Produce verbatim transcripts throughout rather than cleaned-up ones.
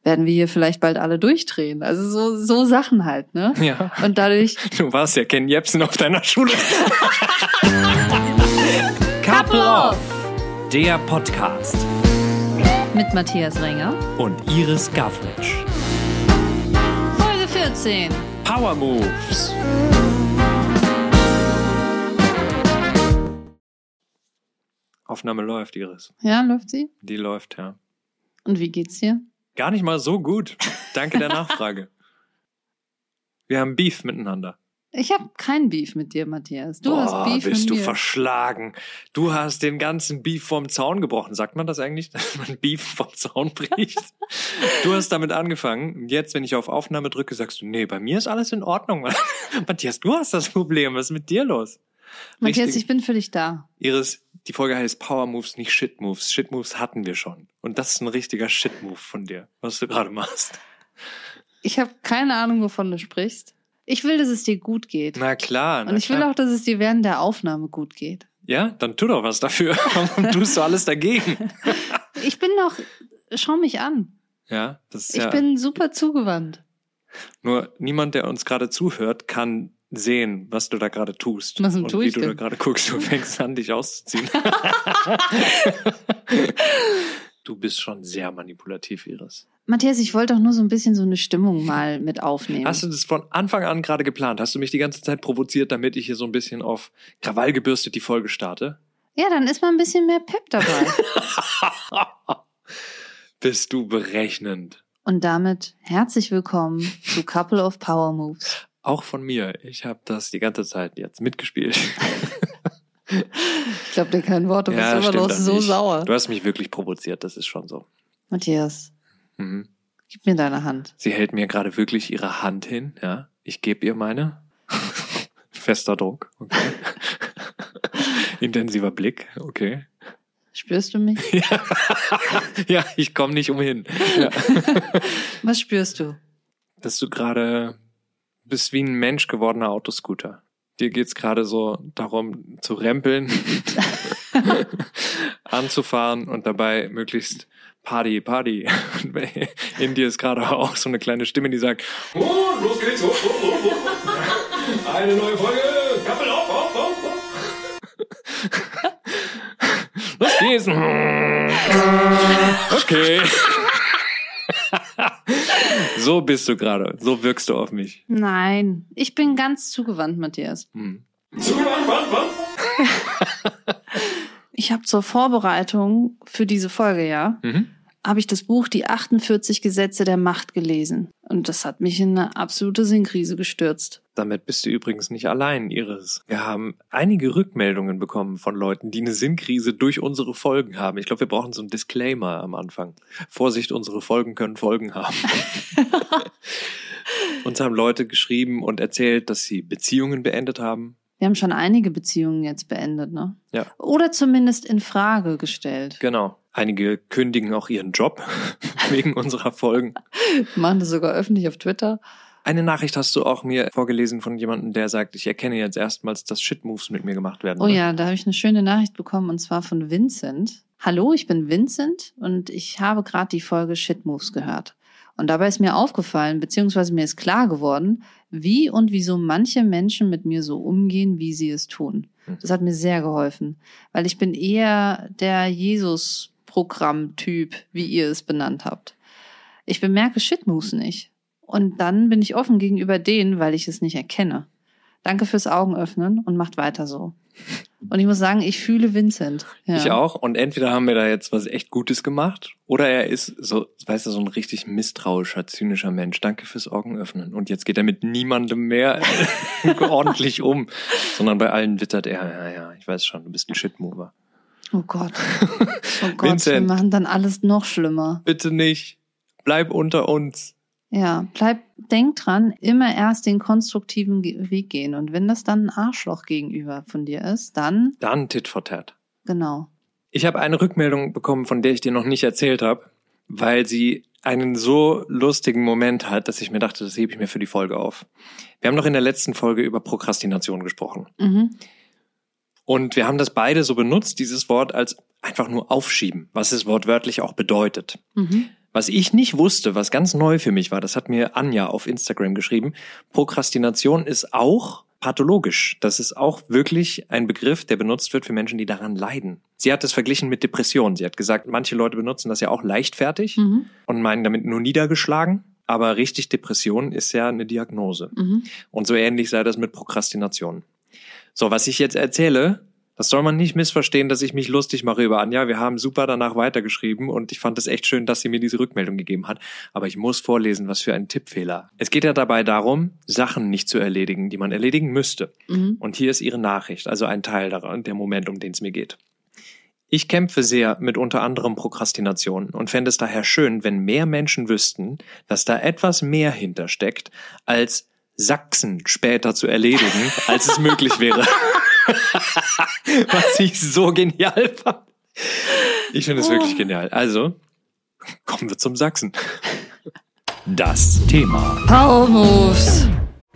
werden wir hier vielleicht bald alle durchdrehen. Also so so Sachen halt, ne? Ja. Und dadurch... Du warst ja Ken Jebsen auf deiner Schule. Couple Off, der Podcast. mit Matthias Renger Und Iris Gavritsch. Folge vierzehn. Power Moves. Aufnahme läuft, Iris. Ja, läuft sie? Die läuft, ja. Und wie geht's dir? Gar nicht mal so gut. Danke der Nachfrage. Wir haben Beef miteinander. Ich habe kein Beef mit dir, Matthias. Du Boah, hast Beef bist mit du mir. verschlagen. Du hast den ganzen Beef vom Zaun gebrochen. Sagt man das eigentlich, dass man Beef vom Zaun bricht? Du hast damit angefangen. Jetzt, wenn ich auf Aufnahme drücke, sagst du, nee, bei mir ist alles in Ordnung. Matthias, du hast das Problem. Was ist mit dir los? Matthias, Richtig. ich bin für dich da. Iris, die Folge heißt Power Moves, nicht Shit Moves. Shit Moves hatten wir schon. Und das ist ein richtiger Shit Move von dir, was du gerade machst. Ich habe keine Ahnung, wovon du sprichst. Ich will, dass es dir gut geht. Na klar. Na Und ich will klar. auch, dass es dir während der Aufnahme gut geht. Ja, dann tu doch was dafür. Warum tust du alles dagegen? Ich bin doch, schau mich an. Ja, das ist Ich ja... bin super zugewandt. Nur niemand, der uns gerade zuhört, kann sehen, was du da gerade tust. Was und tue wie ich du denn? da gerade guckst. Du fängst an, dich auszuziehen. Du bist schon sehr manipulativ, Iris. Matthias, ich wollte doch nur so ein bisschen so eine Stimmung mal mit aufnehmen. Hast du das von Anfang an gerade geplant? Hast du mich die ganze Zeit provoziert, damit ich hier so ein bisschen auf Krawall gebürstet die Folge starte? Ja, dann ist mal ein bisschen mehr Pep dabei. Bist du berechnend. Und damit herzlich willkommen zu Couple of Power Moves. Auch von mir. Ich habe das die ganze Zeit jetzt mitgespielt. Ich glaube dir kein Wort, du bist immer stimmt noch das so nicht. sauer. Du hast mich wirklich provoziert, das ist schon so. Matthias, Mhm. gib mir deine Hand. Sie hält mir gerade wirklich ihre Hand hin, ja. Ich gebe ihr meine. Fester Druck, okay. Intensiver Blick, okay. Spürst du mich? Ja, ja, ich komme nicht umhin. Ja. Was spürst du? Dass du gerade bist wie ein Mensch gewordener Autoscooter. Dir geht's gerade so darum zu rempeln, anzufahren und dabei möglichst Party, Party. In dir ist gerade auch so eine kleine Stimme, die sagt, oh, los geht's, oh, oh, oh, oh. Eine neue Folge, Couple auf, auf, auf, auf. Los geht's. Okay. So bist du gerade, so wirkst du auf mich. Nein, ich bin ganz zugewandt, Matthias. Hm. Zugewandt, wann, wann? Ich habe zur Vorbereitung für diese Folge, ja, Mhm. habe ich das Buch Die achtundvierzig Gesetze der Macht gelesen. Und das hat mich in eine absolute Sinnkrise gestürzt. Damit bist du übrigens nicht allein, Iris. Wir haben einige Rückmeldungen bekommen von Leuten, die eine Sinnkrise durch unsere Folgen haben. Ich glaube, wir brauchen so einen Disclaimer am Anfang. Vorsicht, unsere Folgen können Folgen haben. Uns haben Leute geschrieben und erzählt, dass sie Beziehungen beendet haben. Wir haben schon einige Beziehungen jetzt beendet, ne? Ja. Oder zumindest in Frage gestellt. Genau. Einige kündigen auch ihren Job wegen unserer Folgen. Machen das sogar öffentlich auf Twitter. Eine Nachricht hast du auch mir vorgelesen von jemandem, der sagt, ich erkenne jetzt erstmals, dass Shit-Moves mit mir gemacht werden. Oh ne? ja, da habe ich eine schöne Nachricht bekommen und zwar von Vincent. Hallo, ich bin Vincent und ich habe gerade die Folge Shit Moves gehört. Und dabei ist mir aufgefallen, beziehungsweise mir ist klar geworden, wie und wieso manche Menschen mit mir so umgehen, wie sie es tun. Das hat mir sehr geholfen, weil ich bin eher der Jesus-Programm-Typ, wie ihr es benannt habt. Ich bemerke Shit Moves nicht. Und dann bin ich offen gegenüber denen, weil ich es nicht erkenne. Danke fürs Augenöffnen und macht weiter so. Und ich muss sagen, ich fühle Vincent. Ja. Ich auch. Und entweder haben wir da jetzt was echt Gutes gemacht oder er ist so, weißt du, so ein richtig misstrauischer, zynischer Mensch. Danke fürs Augenöffnen. Und jetzt geht er mit niemandem mehr ordentlich um, sondern bei allen wittert er, ja, ja, ich weiß schon, du bist ein Shitmover. Oh Gott. Oh Gott, Vincent. wir machen dann alles noch schlimmer. Bitte nicht. Bleib unter uns. Ja, bleib, denk dran, immer erst den konstruktiven Ge- Weg gehen. Und wenn das dann ein Arschloch gegenüber von dir ist, dann, Dann Tit for Tat. genau. Ich habe eine Rückmeldung bekommen, von der ich dir noch nicht erzählt habe, weil sie einen so lustigen Moment hat, dass ich mir dachte, das hebe ich mir für die Folge auf. Wir haben noch in der letzten Folge über Prokrastination gesprochen. Mhm. Und wir haben das beide so benutzt, dieses Wort, als einfach nur aufschieben, was es wortwörtlich auch bedeutet. Mhm. Was ich nicht wusste, was ganz neu für mich war, das hat mir Anja auf Instagram geschrieben, Prokrastination ist auch pathologisch. Das ist auch wirklich ein Begriff, der benutzt wird für Menschen, die daran leiden. Sie hat es verglichen mit Depression. Sie hat gesagt, manche Leute benutzen das ja auch leichtfertig mhm. und meinen damit nur niedergeschlagen. Aber richtig Depression ist ja eine Diagnose. Mhm. Und so ähnlich sei das mit Prokrastination. So, was ich jetzt erzähle, das soll man nicht missverstehen, dass ich mich lustig mache über Anja. Wir haben super danach weitergeschrieben und ich fand es echt schön, dass sie mir diese Rückmeldung gegeben hat. Aber ich muss vorlesen, was für ein Tippfehler. Es geht ja dabei darum, Sachen nicht zu erledigen, die man erledigen müsste. Mhm. Und hier ist ihre Nachricht, also ein Teil daran, der Moment, um den es mir geht. Ich kämpfe sehr mit unter anderem Prokrastination und fände es daher schön, wenn mehr Menschen wüssten, dass da etwas mehr hintersteckt, als Sachsen später zu erledigen, als es möglich wäre. Was ich so genial fand. Ich finde es wirklich genial. Also, kommen wir zum Sachsen. Das Thema. Power Moves.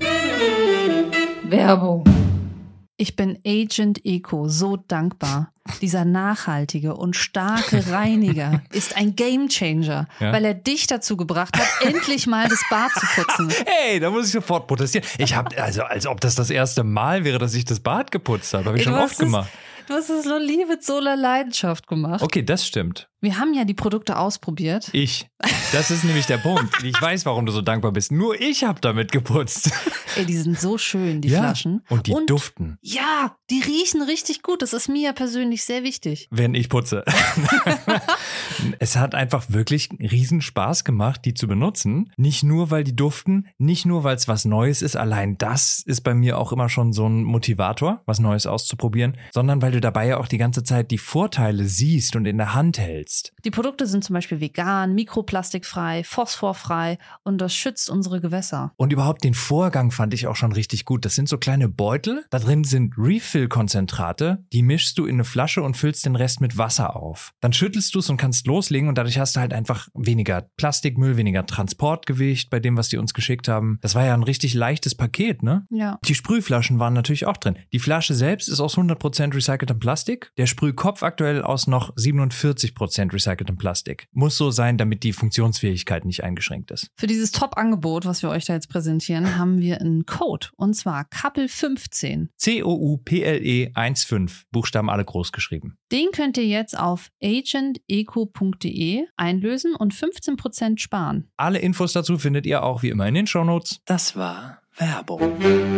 Werbung. Ich bin Agent Eco so dankbar. Dieser nachhaltige und starke Reiniger ist ein Gamechanger, ja? Weil er dich dazu gebracht hat, endlich mal das Bad zu putzen. Hey, da muss ich sofort protestieren. Ich habe, also als ob das das erste Mal wäre, dass ich das Bad geputzt habe. Habe ich Ey, schon oft gemacht. Du hast es so lieb mit so einer Leidenschaft gemacht. Okay, das stimmt. Wir haben ja die Produkte ausprobiert. Ich. Das ist nämlich der Punkt. Ich weiß, warum du so dankbar bist. Nur ich habe damit geputzt. Ey, die sind so schön, die ja, Flaschen. Und die und, duften. Ja, die riechen richtig gut. Das ist mir ja persönlich sehr wichtig. Wenn ich putze. Es hat einfach wirklich riesen Spaß gemacht, die zu benutzen. Nicht nur, weil die duften, nicht nur, weil es was Neues ist. Allein das ist bei mir auch immer schon so ein Motivator, was Neues auszuprobieren. Sondern weil du dabei ja auch die ganze Zeit die Vorteile siehst und in der Hand hältst. Die Produkte sind zum Beispiel vegan, mikroplastikfrei, phosphorfrei und das schützt unsere Gewässer. Und überhaupt den Vorgang fand ich auch schon richtig gut. Das sind so kleine Beutel, da drin sind Refill-Konzentrate, die mischst du in eine Flasche und füllst den Rest mit Wasser auf. Dann schüttelst du es und kannst loslegen und dadurch hast du halt einfach weniger Plastikmüll, weniger Transportgewicht bei dem, was die uns geschickt haben. Das war ja ein richtig leichtes Paket, ne? Ja. Die Sprühflaschen waren natürlich auch drin. Die Flasche selbst ist aus hundert Prozent recyceltem Plastik, der Sprühkopf aktuell aus noch siebenundvierzig Prozent recyceltem Plastik. Muss so sein, damit die Funktionsfähigkeit nicht eingeschränkt ist. Für dieses Top-Angebot, was wir euch da jetzt präsentieren, haben wir einen Code und zwar Couple fünfzehn. C O U P L E fünfzehn, Buchstaben alle groß geschrieben. Den könnt ihr jetzt auf agenteco punkt de einlösen und fünfzehn Prozent sparen. Alle Infos dazu findet ihr auch wie immer in den Shownotes. Das war Werbung.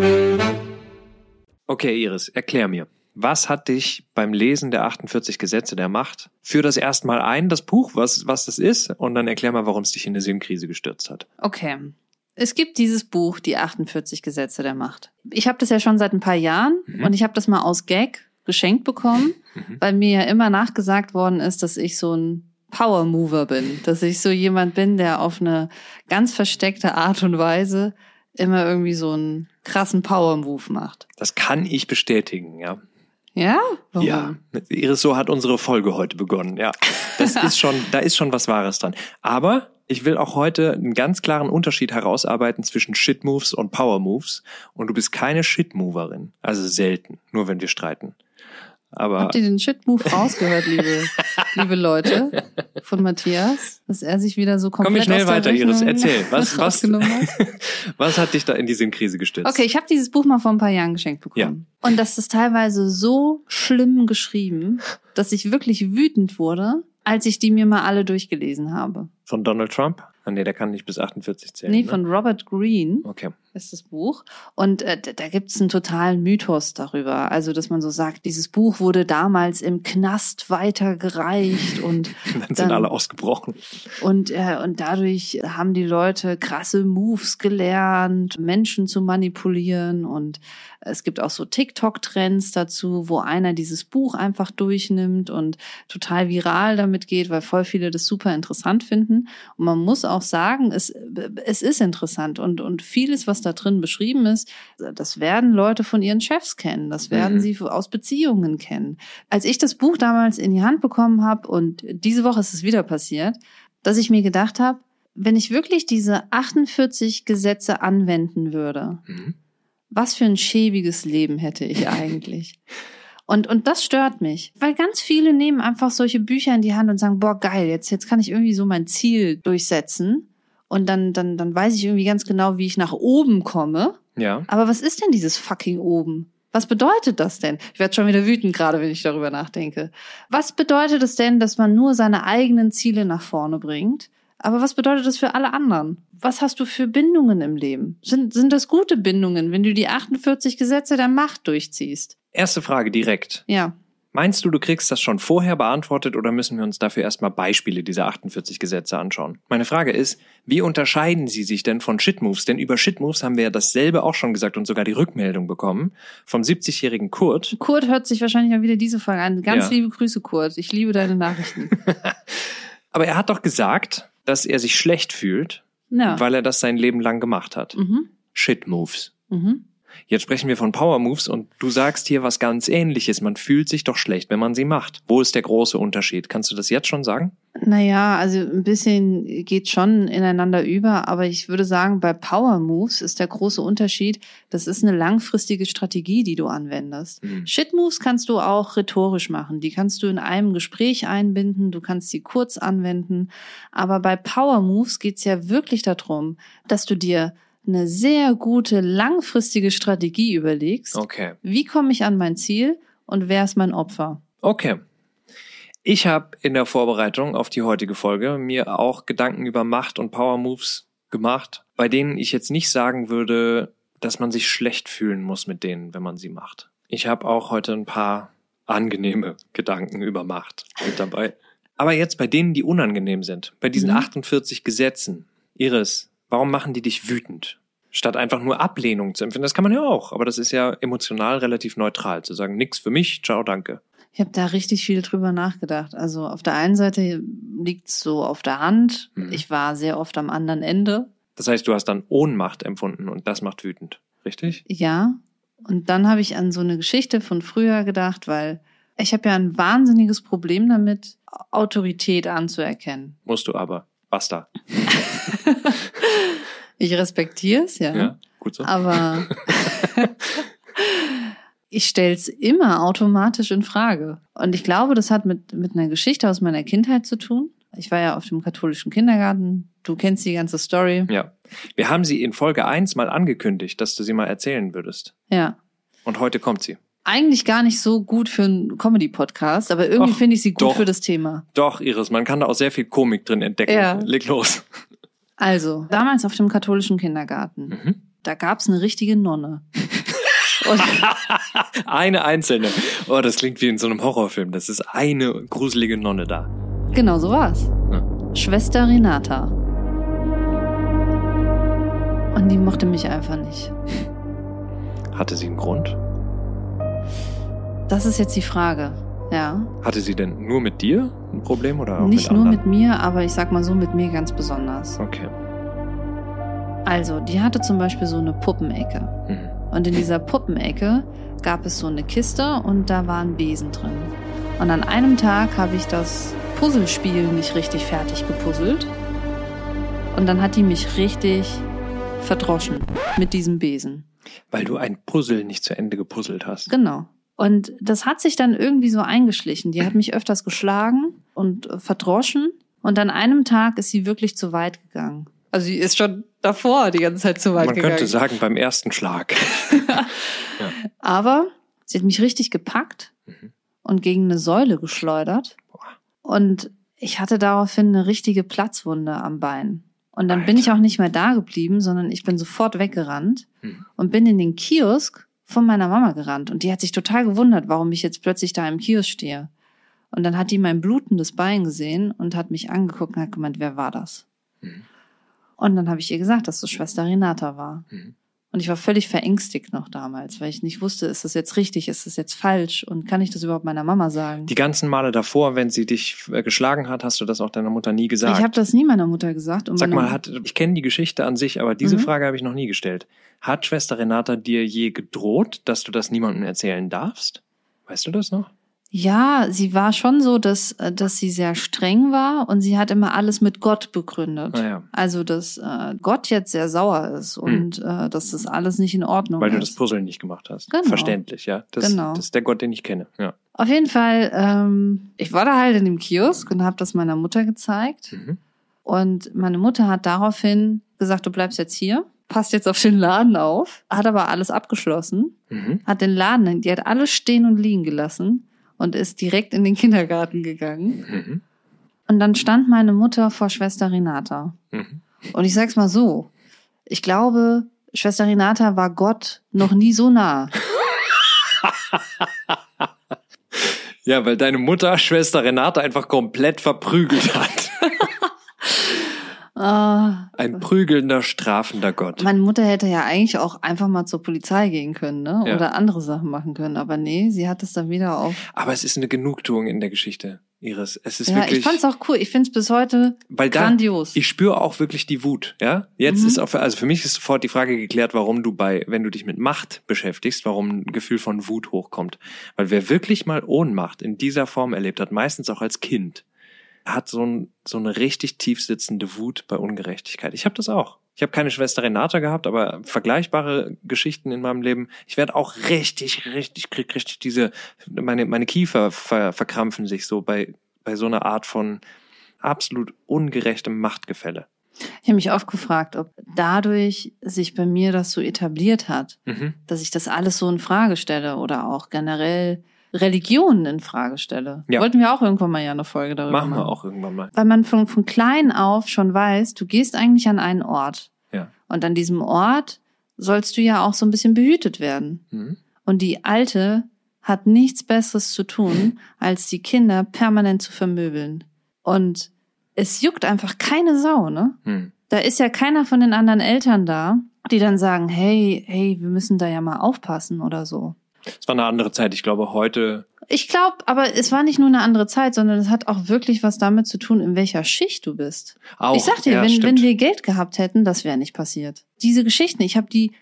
Okay, Iris, erklär mir. Was hat dich beim Lesen der achtundvierzig Gesetze der Macht für das erste Mal ein, das Buch, was, was das ist, und dann erklär mal, warum es dich in eine Sinnkrise gestürzt hat. Okay. Es gibt dieses Buch, die achtundvierzig Gesetze der Macht. Ich habe das ja schon seit ein paar Jahren mhm. und ich habe das mal aus Gag geschenkt bekommen, mhm. weil mir ja immer nachgesagt worden ist, dass ich so ein Power Mover bin, dass ich so jemand bin, der auf eine ganz versteckte Art und Weise immer irgendwie so einen krassen Power Move macht. Das kann ich bestätigen, ja. Ja? Warum? Ja, Iris, so hat unsere Folge heute begonnen, ja. Das ist schon, da ist schon was Wahres dran. Aber ich will auch heute einen ganz klaren Unterschied herausarbeiten zwischen Shit-Moves und Power-Moves. Und du bist keine Shit-Moverin. Also selten, nur wenn wir streiten. Aber habt ihr den Shit-Move rausgehört, liebe, liebe Leute, von Matthias? Dass er sich wieder so komplett Komm ich schnell aus der weiter, Rechnung Iris. Erzähl. Was, was, hat. was hat dich da in die Sinnkrise gestürzt? Okay, ich habe dieses Buch mal vor ein paar Jahren geschenkt bekommen. Ja. Und das ist teilweise so schlimm geschrieben, dass ich wirklich wütend wurde, als ich die mir mal alle durchgelesen habe. Von Donald Trump? Ah, nee, der kann nicht bis achtundvierzig zählen. Nee, ne? von Robert Greene. Okay. Ist das Buch. Und äh, da gibt's einen totalen Mythos darüber. Also, dass man so sagt, dieses Buch wurde damals im Knast weitergereicht und dann, dann sind alle ausgebrochen. Und, äh, und dadurch haben die Leute krasse Moves gelernt, Menschen zu manipulieren. Und es gibt auch so TikTok-Trends dazu, wo einer dieses Buch einfach durchnimmt und total viral damit geht, weil voll viele das super interessant finden. Und man muss auch sagen, es, es ist interessant und, und vieles, was da drin beschrieben ist, das werden Leute von ihren Chefs kennen, das werden mhm. sie aus Beziehungen kennen. Als ich das Buch damals in die Hand bekommen habe und diese Woche ist es wieder passiert, dass ich mir gedacht habe, wenn ich wirklich diese achtundvierzig Gesetze anwenden würde, mhm. was für ein schäbiges Leben hätte ich eigentlich? Und, und das stört mich, weil ganz viele nehmen einfach solche Bücher in die Hand und sagen, boah, geil, jetzt, jetzt kann ich irgendwie so mein Ziel durchsetzen und dann, dann, dann weiß ich irgendwie ganz genau, wie ich nach oben komme. Ja. Aber was ist denn dieses fucking oben? Was bedeutet das denn? Ich werde schon wieder wütend gerade, wenn ich darüber nachdenke. Was bedeutet es denn, dass man nur seine eigenen Ziele nach vorne bringt? Aber was bedeutet das für alle anderen? Was hast du für Bindungen im Leben? Sind, sind das gute Bindungen, wenn du die achtundvierzig Gesetze der Macht durchziehst? Erste Frage direkt. Ja. Meinst du, du kriegst das schon vorher beantwortet oder müssen wir uns dafür erstmal Beispiele dieser achtundvierzig Gesetze anschauen? Meine Frage ist, wie unterscheiden sie sich denn von Shitmoves? Denn über Shitmoves haben wir ja dasselbe auch schon gesagt und sogar die Rückmeldung bekommen vom siebzigjährigen Kurt. Kurt hört sich wahrscheinlich auch wieder diese Frage an. Ganz Ja. liebe Grüße, Kurt. Ich liebe deine Nachrichten. Aber er hat doch gesagt, dass er sich schlecht fühlt, Ja. weil er das sein Leben lang gemacht hat. Mhm. Shitmoves. Mhm. Jetzt sprechen wir von Power Moves und du sagst hier was ganz Ähnliches. Man fühlt sich doch schlecht, wenn man sie macht. Wo ist der große Unterschied? Kannst du das jetzt schon sagen? Naja, also ein bisschen geht schon ineinander über, aber ich würde sagen, bei Power Moves ist der große Unterschied, das ist eine langfristige Strategie, die du anwendest. Mhm. Shit Moves kannst du auch rhetorisch machen, die kannst du in einem Gespräch einbinden, du kannst sie kurz anwenden, aber bei Power Moves geht's ja wirklich darum, dass du dir eine sehr gute langfristige Strategie überlegst. Okay. Wie komme ich an mein Ziel und wer ist mein Opfer? Okay. Ich habe in der Vorbereitung auf die heutige Folge mir auch Gedanken über Macht und Power Moves gemacht, bei denen ich jetzt nicht sagen würde, dass man sich schlecht fühlen muss mit denen, wenn man sie macht. Ich habe auch heute ein paar angenehme Gedanken über Macht mit dabei. Aber jetzt bei denen, die unangenehm sind, bei diesen Mhm. achtundvierzig Gesetzen. Iris, warum machen die dich wütend? Statt einfach nur Ablehnung zu empfinden. Das kann man ja auch, aber das ist ja emotional relativ neutral, zu sagen, nix für mich, ciao, danke. Ich habe da richtig viel drüber nachgedacht. Also auf der einen Seite liegt's so auf der Hand. Mhm. Ich war sehr oft am anderen Ende. Das heißt, du hast dann Ohnmacht empfunden und das macht wütend, richtig? Ja. Und dann habe ich an so eine Geschichte von früher gedacht, weil ich habe ja ein wahnsinniges Problem damit, Autorität anzuerkennen. Musst du aber. Basta. Ich respektiere es, ja. Ja, gut so. Aber ich stell's immer automatisch in Frage. Und ich glaube, das hat mit, mit einer Geschichte aus meiner Kindheit zu tun. Ich war ja auf dem katholischen Kindergarten. Du kennst die ganze Story. Ja. Wir haben sie in Folge eins mal angekündigt, dass du sie mal erzählen würdest. Ja. Und heute kommt sie. Eigentlich gar nicht so gut für einen Comedy-Podcast, aber irgendwie Ach, finde ich sie gut doch. für das Thema. Doch, Iris, man kann da auch sehr viel Komik drin entdecken. Ja. Leg los. Also, damals auf dem katholischen Kindergarten, Mhm. da gab's eine richtige Nonne. Und Eine einzelne. Oh, das klingt wie in so einem Horrorfilm. Das ist eine gruselige Nonne da. genau so war's. Ja. Schwester Renata. Und die mochte mich einfach nicht. Hatte sie einen Grund? Das ist jetzt die Frage. Ja. Hatte sie denn nur mit dir ein Problem oder auch Nicht mit nur anderen? mit mir, aber ich sag mal so mit mir ganz besonders. Okay. Also, die hatte zum Beispiel so eine Puppenecke. Mhm. Und in dieser Puppenecke gab es so eine Kiste und da war ein Besen drin. Und an einem Tag habe ich das Puzzlespiel nicht richtig fertig gepuzzelt. Und dann hat die mich richtig verdroschen mit diesem Besen. Weil du ein Puzzle nicht zu Ende gepuzzelt hast. Genau. Und das hat sich dann irgendwie so eingeschlichen. Die hat mich öfters geschlagen und äh, verdroschen. Und an einem Tag ist sie wirklich zu weit gegangen. Also sie ist schon davor die ganze Zeit zu weit Man gegangen. könnte sagen, beim ersten Schlag. Aber sie hat mich richtig gepackt Mhm. und gegen eine Säule geschleudert. Und ich hatte daraufhin eine richtige Platzwunde am Bein. Und dann bin Alter. ich auch nicht mehr da geblieben, sondern ich bin sofort weggerannt Mhm. und bin in den Kiosk von meiner Mama gerannt. Und die hat sich total gewundert, warum ich jetzt plötzlich da im Kiosk stehe. Und dann hat die mein blutendes Bein gesehen und hat mich angeguckt und hat gemeint, wer war das? Mhm. Und dann habe ich ihr gesagt, dass das Schwester Renata war. Mhm. Und ich war völlig verängstigt noch damals, weil ich nicht wusste, ist das jetzt richtig, ist das jetzt falsch und kann ich das überhaupt meiner Mama sagen? Die ganzen Male davor, wenn sie dich äh, geschlagen hat, hast du das auch deiner Mutter nie gesagt. Ich habe das nie meiner Mutter gesagt. Und Sag meine- mal, hat, ich kenne die Geschichte an sich, aber diese Mhm. Frage habe ich noch nie gestellt. Hat Schwester Renata dir je gedroht, dass du das niemandem erzählen darfst? Weißt du das noch? Ja, sie war schon so, dass, dass sie sehr streng war und sie hat immer alles mit Gott begründet. Ah, ja. Also, dass äh, Gott jetzt sehr sauer ist und hm. äh, dass das alles nicht in Ordnung Weil ist. Weil du das Puzzle nicht gemacht hast. Genau. Verständlich, ja. Das, genau. das ist der Gott, den ich kenne, ja. Auf jeden Fall, ähm, ich war da halt in dem Kiosk und habe das meiner Mutter gezeigt. Mhm. Und meine Mutter hat daraufhin gesagt, du bleibst jetzt hier, passt jetzt auf den Laden auf, hat aber alles abgeschlossen, mhm. hat den Laden, die hat alles stehen und liegen gelassen und ist direkt in den Kindergarten gegangen. Mhm. Und dann stand meine Mutter vor Schwester Renata. Mhm. Und ich sag's mal so, ich glaube, Schwester Renata war Gott noch nie so nah. Ja, weil deine Mutter Schwester Renate einfach komplett verprügelt hat. Ah. Ein prügelnder, strafender Gott. Meine Mutter hätte ja eigentlich auch einfach mal zur Polizei gehen können, ne? Ja. Oder andere Sachen machen können. Aber nee, sie hat es dann wieder auf. Aber es ist eine Genugtuung in der Geschichte, Iris. Es ist Ja, wirklich. ich fand's auch cool. Ich find's bis heute weil da, grandios. Ich spüre auch wirklich die Wut, ja? Jetzt Mhm. ist auch, also für mich ist sofort die Frage geklärt, warum du bei, wenn du dich mit Macht beschäftigst, warum ein Gefühl von Wut hochkommt. Weil wer wirklich mal Ohnmacht in dieser Form erlebt hat, meistens auch als Kind, hat so, ein, so eine richtig tief sitzende Wut bei Ungerechtigkeit. Ich habe das auch. Ich habe keine Schwester Renata gehabt, aber vergleichbare Geschichten in meinem Leben. Ich werde auch richtig, richtig, krieg richtig diese, meine, meine Kiefer ver, verkrampfen sich so bei, bei so einer Art von absolut ungerechtem Machtgefälle. Ich habe mich oft gefragt, ob dadurch sich bei mir das so etabliert hat, Mhm. dass ich das alles so in Frage stelle oder auch generell Religionen in Frage stelle. Ja. Wollten wir auch irgendwann mal ja eine Folge darüber Machen machen. wir auch irgendwann mal. Weil man von, von klein auf schon weiß, du gehst eigentlich an einen Ort. Ja. Und an diesem Ort sollst du ja auch so ein bisschen behütet werden. Mhm. Und die Alte hat nichts Besseres zu tun, als die Kinder permanent zu vermöbeln. Und es juckt einfach keine Sau, ne? Mhm. Da ist ja keiner von den anderen Eltern da, die dann sagen, hey, hey, wir müssen da ja mal aufpassen oder so. Es war eine andere Zeit. Ich glaube, heute... Ich glaube, aber es war nicht nur eine andere Zeit, sondern es hat auch wirklich was damit zu tun, in welcher Schicht du bist. Auch, ich sag dir, ja, wenn, stimmt. wenn wir Geld gehabt hätten, das wäre nicht passiert. Diese Geschichten, ich habe die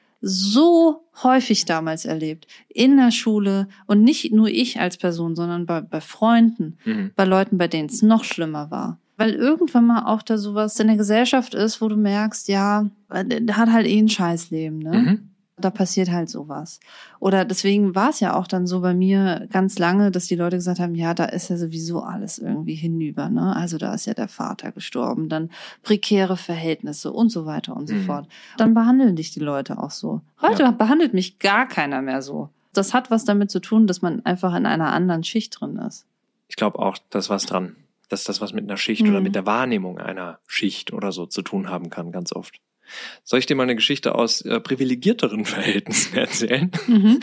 so häufig damals erlebt. In der Schule und nicht nur ich als Person, sondern bei, bei Freunden, Mhm. bei Leuten, bei denen es noch schlimmer war. Weil irgendwann mal auch da sowas in der Gesellschaft ist, wo du merkst, ja, der hat halt eh ein Scheißleben, ne? Mhm. Da passiert halt sowas. Oder deswegen war es ja auch dann so bei mir ganz lange, dass die Leute gesagt haben, ja, da ist ja sowieso alles irgendwie hinüber, ne? Also da ist ja der Vater gestorben, dann prekäre Verhältnisse und so weiter und so Mhm. fort. Dann behandeln dich die Leute auch so. Heute Ja. behandelt mich gar keiner mehr so. Das hat was damit zu tun, dass man einfach in einer anderen Schicht drin ist. Ich glaube auch, da ist was dran. Dass das was mit einer Schicht Mhm. oder mit der Wahrnehmung einer Schicht oder so zu tun haben kann, ganz oft. Soll ich dir mal eine Geschichte aus äh, privilegierteren Verhältnissen erzählen? Mhm.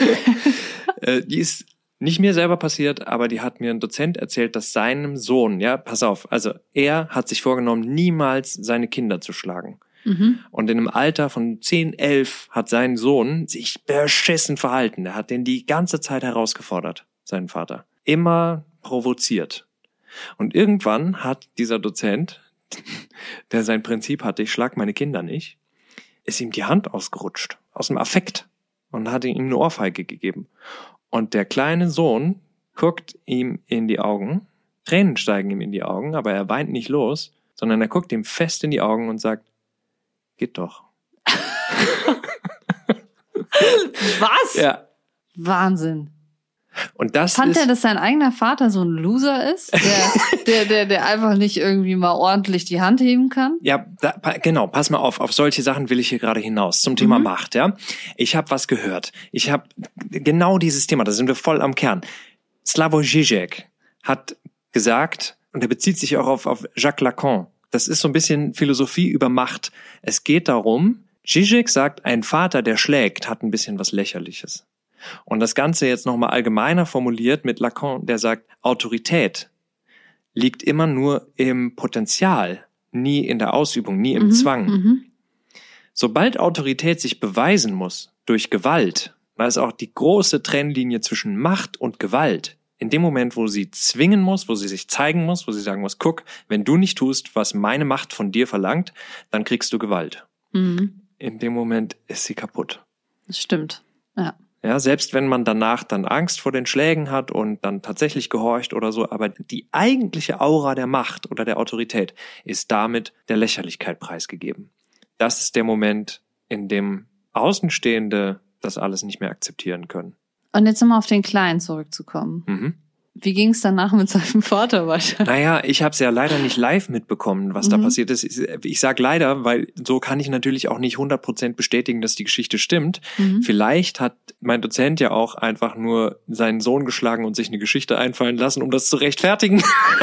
äh, die ist nicht mir selber passiert, aber die hat mir ein Dozent erzählt, dass seinem Sohn, ja, pass auf, also er hat sich vorgenommen, niemals seine Kinder zu schlagen. Mhm. Und in einem Alter von zehn, elf hat sein Sohn sich beschissen verhalten. Er hat den die ganze Zeit herausgefordert, seinen Vater. Immer provoziert. Und irgendwann hat dieser Dozent, der sein Prinzip hatte, ich schlag meine Kinder nicht, ist ihm die Hand ausgerutscht, aus dem Affekt, und hat ihm eine Ohrfeige gegeben. Und der kleine Sohn guckt ihm in die Augen, Tränen steigen ihm in die Augen, aber er weint nicht los, sondern er guckt ihm fest in die Augen und sagt, geht doch. Was? Ja. Wahnsinn. Und das Fand ist, er, dass sein eigener Vater so ein Loser ist, der, der, der, der einfach nicht irgendwie mal ordentlich die Hand heben kann? ja, da, pa- genau, pass mal auf, auf solche Sachen will ich hier gerade hinaus, zum Thema Mhm. Macht, ja. Ich habe was gehört. Ich habe genau dieses Thema, da sind wir voll am Kern. Slavoj Žižek hat gesagt, und er bezieht sich auch auf, auf Jacques Lacan, das ist so ein bisschen Philosophie über Macht. Es geht darum, Žižek sagt, ein Vater, der schlägt, hat ein bisschen was Lächerliches. Und das Ganze jetzt nochmal allgemeiner formuliert mit Lacan, der sagt, Autorität liegt immer nur im Potenzial, nie in der Ausübung, nie im Mhm, Zwang. Mhm. Sobald Autorität sich beweisen muss durch Gewalt, da ist auch die große Trennlinie zwischen Macht und Gewalt. In dem Moment, wo sie zwingen muss, wo sie sich zeigen muss, wo sie sagen muss, guck, wenn du nicht tust, was meine Macht von dir verlangt, dann kriegst du Gewalt. Mhm. In dem Moment ist sie kaputt. Das stimmt. Ja. Ja, selbst wenn man danach dann Angst vor den Schlägen hat und dann tatsächlich gehorcht oder so, aber die eigentliche Aura der Macht oder der Autorität ist damit der Lächerlichkeit preisgegeben. Das ist der Moment, in dem Außenstehende das alles nicht mehr akzeptieren können. Und jetzt nochmal auf den Kleinen zurückzukommen. Mhm. Wie ging es danach mit seinem Vater weiter? Naja, ich habe es ja leider nicht live mitbekommen, was mhm. da passiert ist. Ich sage leider, weil so kann ich natürlich auch nicht hundert Prozent bestätigen, dass die Geschichte stimmt. Mhm. Vielleicht hat mein Dozent ja auch einfach nur seinen Sohn geschlagen und sich eine Geschichte einfallen lassen, um das zu rechtfertigen.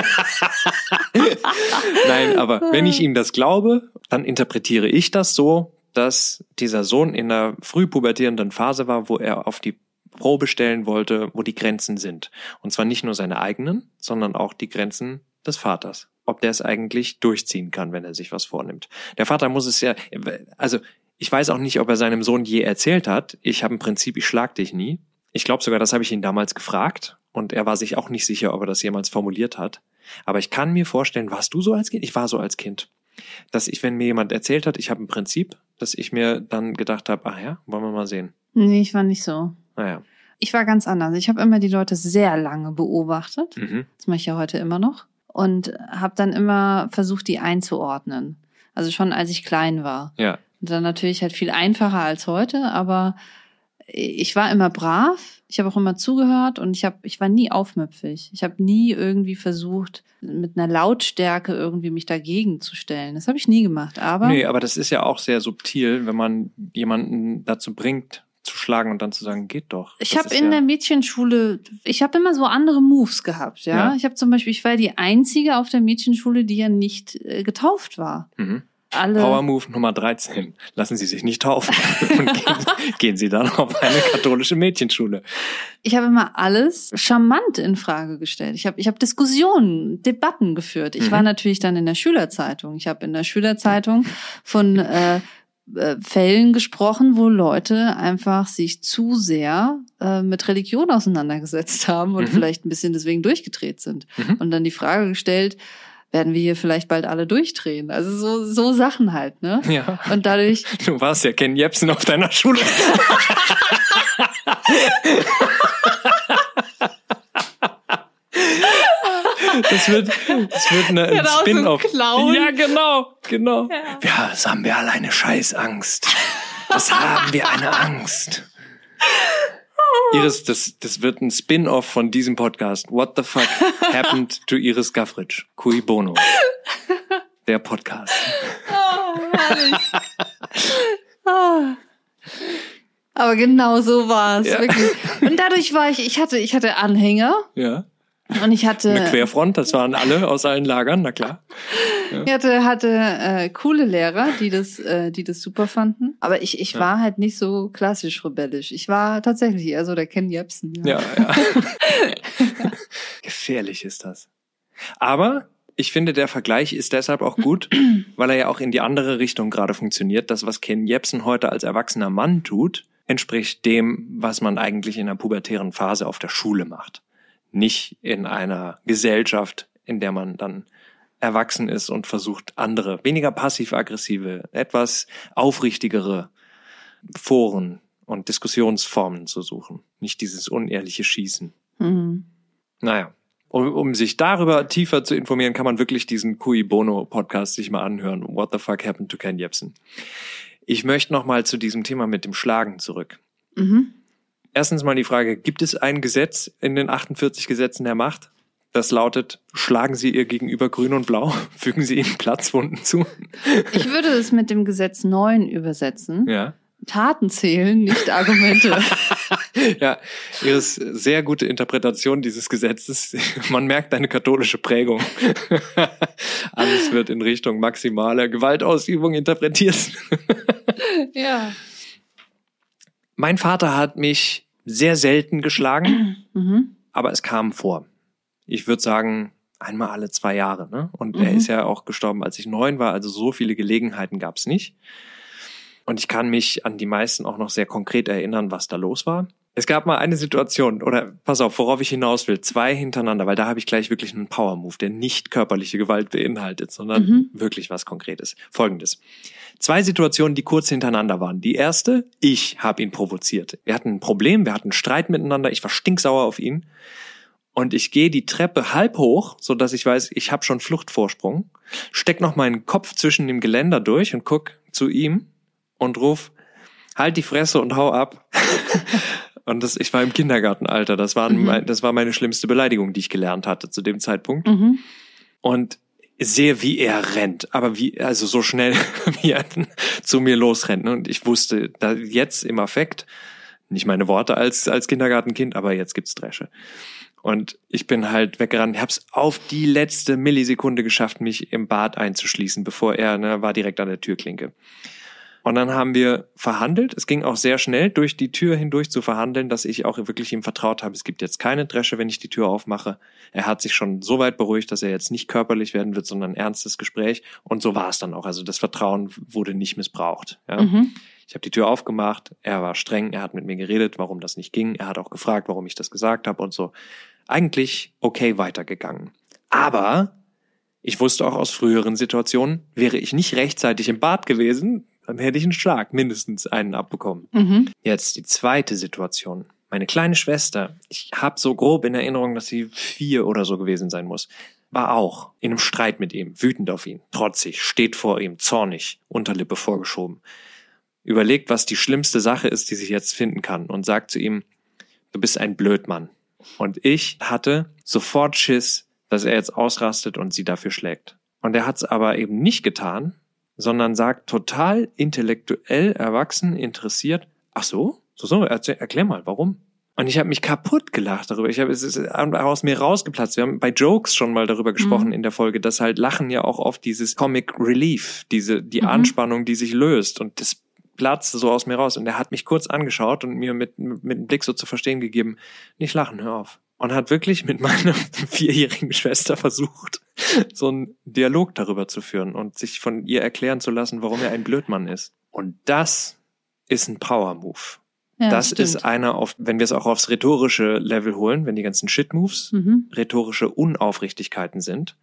Nein, aber wenn ich ihm das glaube, dann interpretiere ich das so, dass dieser Sohn in einer früh pubertierenden Phase war, wo er auf die Probe stellen wollte, wo die Grenzen sind. Und zwar nicht nur seine eigenen, sondern auch die Grenzen des Vaters. Ob der es eigentlich durchziehen kann, wenn er sich was vornimmt. Der Vater muss es ja, also ich weiß auch nicht, ob er seinem Sohn je erzählt hat, ich habe ein Prinzip, ich schlag dich nie. Ich glaube sogar, das habe ich ihn damals gefragt und er war sich auch nicht sicher, ob er das jemals formuliert hat. Aber ich kann mir vorstellen, warst du so als Kind? Ich war so als Kind. Dass ich, wenn mir jemand erzählt hat, ich habe ein Prinzip, dass ich mir dann gedacht habe, ach ja, wollen wir mal sehen. Nee, ich war nicht so. Naja. Ich war ganz anders. Ich habe immer die Leute sehr lange beobachtet. Mhm. Das mache ich ja heute immer noch. Und habe dann immer versucht, die einzuordnen. Also schon als ich klein war. Ja. Und dann natürlich halt viel einfacher als heute, aber ich war immer brav. Ich habe auch immer zugehört und ich habe, ich war nie aufmüpfig. Ich habe nie irgendwie versucht, mit einer Lautstärke irgendwie mich dagegen zu stellen. Das habe ich nie gemacht. Aber nee, aber das ist ja auch sehr subtil, wenn man jemanden dazu bringt, zu schlagen und dann zu sagen, geht doch. Ich habe in ja der Mädchenschule, ich habe immer so andere Moves gehabt, ja. ja. Ich habe zum Beispiel, ich war die Einzige auf der Mädchenschule, die ja nicht äh, getauft war. Mhm. Alle Power Move Nummer dreizehn. Lassen Sie sich nicht taufen und gehen, gehen Sie dann auf eine katholische Mädchenschule. Ich habe immer alles charmant in Frage gestellt. Ich habe ich habe Diskussionen, Debatten geführt. Ich mhm. war natürlich dann in der Schülerzeitung. Ich habe in der Schülerzeitung von äh, äh, Fällen gesprochen, wo Leute einfach sich zu sehr äh, mit Religion auseinandergesetzt haben und mhm. vielleicht ein bisschen deswegen durchgedreht sind. Mhm. Und dann die Frage gestellt, werden wir hier vielleicht bald alle durchdrehen? Also so so Sachen halt, ne? Ja. Und dadurch... Du warst ja Ken Jebsen auf deiner Schule. Das wird, das wird eine, ein Spin-off. So ja, genau, genau. Ja. Ja, das haben wir alle eine Scheißangst. Das haben wir eine Angst. Iris, das, das wird ein Spin-off von diesem Podcast. What the fuck happened to Iris Gaffritsch? Cui bono. Der Podcast. Oh, herrlich. Oh. Aber genau so war es, ja. Wirklich. Und dadurch war ich, ich hatte, ich hatte Anhänger. Ja. Und ich hatte eine Querfront, das waren alle aus allen Lagern, na klar. Ja. Ich hatte, hatte äh, coole Lehrer, die das, äh, die das super fanden. Aber ich, ich ja. war halt nicht so klassisch rebellisch. Ich war tatsächlich eher so der Ken Jebsen. Ja, ja. ja. Gefährlich ist das. Aber ich finde, der Vergleich ist deshalb auch gut, weil er ja auch in die andere Richtung gerade funktioniert. Das, was Ken Jebsen heute als erwachsener Mann tut, entspricht dem, was man eigentlich in der pubertären Phase auf der Schule macht. Nicht in einer Gesellschaft, in der man dann erwachsen ist und versucht, andere, weniger passiv-aggressive, etwas aufrichtigere Foren und Diskussionsformen zu suchen. Nicht dieses unehrliche Schießen. Mhm. Naja, um, um sich darüber tiefer zu informieren, kann man wirklich diesen Cui Bono Podcast sich mal anhören. What the fuck happened to Ken Jebsen? Ich möchte noch mal zu diesem Thema mit dem Schlagen zurück. Mhm. Erstens mal die Frage, gibt es ein Gesetz in den achtundvierzig Gesetzen der Macht, das lautet, schlagen Sie Ihr Gegenüber grün und blau, fügen Sie ihm Platzwunden zu? Ich würde es mit dem Gesetz neun übersetzen. Ja. Taten zählen, nicht Argumente. Ja, Ihres sehr gute Interpretation dieses Gesetzes. Man merkt eine katholische Prägung. Alles wird in Richtung maximaler Gewaltausübung interpretiert. Ja. Mein Vater hat mich sehr selten geschlagen, mhm. aber es kam vor. Ich würde sagen, einmal alle zwei Jahre. Ne? Und mhm. er ist ja auch gestorben, als ich neun war, also so viele Gelegenheiten gab es nicht. Und ich kann mich an die meisten auch noch sehr konkret erinnern, was da los war. Es gab mal eine Situation, oder pass auf, worauf ich hinaus will, zwei hintereinander, weil da habe ich gleich wirklich einen Power-Move, der nicht körperliche Gewalt beinhaltet, sondern mhm. wirklich was Konkretes. Folgendes. Zwei Situationen, die kurz hintereinander waren. Die erste, ich habe ihn provoziert. Wir hatten ein Problem, wir hatten einen Streit miteinander, ich war stinksauer auf ihn. Und ich gehe die Treppe halb hoch, so dass ich weiß, ich habe schon Fluchtvorsprung, steck noch meinen Kopf zwischen dem Geländer durch und guck zu ihm und ruf, halt die Fresse und hau ab. Und das, ich war im Kindergartenalter, das war, mhm. das war meine schlimmste Beleidigung, die ich gelernt hatte zu dem Zeitpunkt. Mhm. Und sehe, wie er rennt, aber wie, also so schnell, wie er zu mir losrennt. Und ich wusste, da jetzt im Affekt, nicht meine Worte als, als Kindergartenkind, aber jetzt gibt's Dresche. Und ich bin halt weggerannt, hab's auf die letzte Millisekunde geschafft, mich im Bad einzuschließen, bevor er, ne, war direkt an der Türklinke. Und dann haben wir verhandelt. Es ging auch sehr schnell, durch die Tür hindurch zu verhandeln, dass ich auch wirklich ihm vertraut habe. Es gibt jetzt keine Dresche, wenn ich die Tür aufmache. Er hat sich schon so weit beruhigt, dass er jetzt nicht körperlich werden wird, sondern ein ernstes Gespräch. Und so war es dann auch. Also das Vertrauen wurde nicht missbraucht. Ja. Mhm. Ich habe die Tür aufgemacht. Er war streng. Er hat mit mir geredet, warum das nicht ging. Er hat auch gefragt, warum ich das gesagt habe und so. Eigentlich okay weitergegangen. Aber ich wusste auch aus früheren Situationen, wäre ich nicht rechtzeitig im Bad gewesen, dann hätte ich einen Schlag, mindestens einen abbekommen. Mhm. Jetzt die zweite Situation. Meine kleine Schwester, ich habe so grob in Erinnerung, dass sie vier oder so gewesen sein muss, war auch in einem Streit mit ihm, wütend auf ihn, trotzig, steht vor ihm, zornig, Unterlippe vorgeschoben. Überlegt, was die schlimmste Sache ist, die sich jetzt finden kann und sagt zu ihm, du bist ein Blödmann. Und ich hatte sofort Schiss, dass er jetzt ausrastet und sie dafür schlägt. Und er hat es aber eben nicht getan, sondern sagt total intellektuell, erwachsen, interessiert, ach so, so, so, erzähl, erklär mal, warum? Und ich habe mich kaputt gelacht darüber. Ich habe es ist aus mir rausgeplatzt. Wir haben bei Jokes schon mal darüber gesprochen mhm. in der Folge, dass halt Lachen ja auch oft dieses Comic Relief, diese die mhm. Anspannung, die sich löst, und das platzte so aus mir raus. Und er hat mich kurz angeschaut und mir mit mit dem Blick so zu verstehen gegeben, nicht lachen, hör auf. Und hat wirklich mit meiner vierjährigen Schwester versucht, so einen Dialog darüber zu führen und sich von ihr erklären zu lassen, warum er ein Blödmann ist. Und das ist ein Power-Move. Ja, das stimmt. Ist einer, auf, wenn wir es auch aufs rhetorische Level holen, wenn die ganzen Shit-Moves mhm. rhetorische Unaufrichtigkeiten sind,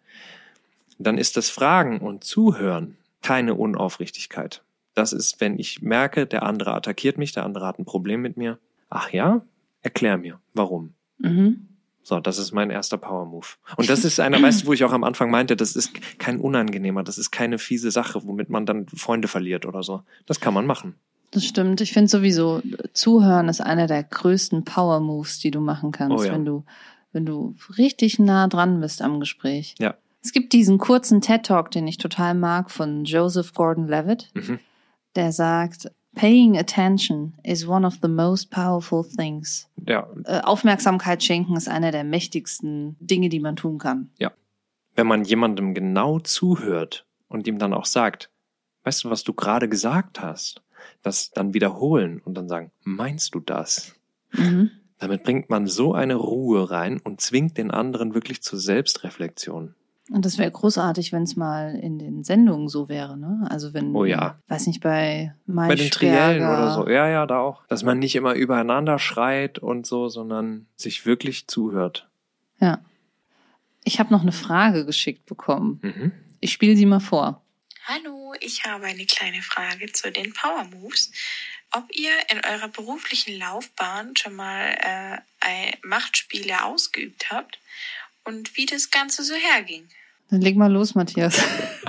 dann ist das Fragen und Zuhören keine Unaufrichtigkeit. Das ist, wenn ich merke, der andere attackiert mich, der andere hat ein Problem mit mir. Ach ja? Erklär mir, warum. Mhm. So, das ist mein erster Power-Move. Und das ist einer, weißt du, wo ich auch am Anfang meinte, das ist kein unangenehmer, das ist keine fiese Sache, womit man dann Freunde verliert oder so. Das kann man machen. Das stimmt. Ich finde sowieso, Zuhören ist einer der größten Power-Moves, die du machen kannst, oh ja. wenn du, wenn du richtig nah dran bist am Gespräch. Ja. Es gibt diesen kurzen TED-Talk, den ich total mag, von Joseph Gordon-Levitt, mhm. der sagt, paying attention is one of the most powerful things. Ja. Äh, Aufmerksamkeit schenken ist einer der mächtigsten Dinge, die man tun kann. Ja. Wenn man jemandem genau zuhört und ihm dann auch sagt, weißt du, was du gerade gesagt hast, das dann wiederholen und dann sagen, meinst du das? Mhm. Damit bringt man so eine Ruhe rein und zwingt den anderen wirklich zur Selbstreflexion. Und das wäre großartig, wenn es mal in den Sendungen so wäre, ne? Also wenn, oh ja. weiß nicht, bei Maischberger. Bei den Triellen oder so. Ja, ja, da auch. Dass man nicht immer übereinander schreit und so, sondern sich wirklich zuhört. Ja. Ich habe noch eine Frage geschickt bekommen. Mhm. Ich spiele sie mal vor. Hallo, ich habe eine kleine Frage zu den Power Moves. Ob ihr in eurer beruflichen Laufbahn schon mal äh, Machtspiele ausgeübt habt und wie das Ganze so herging. Dann leg mal los, Matthias.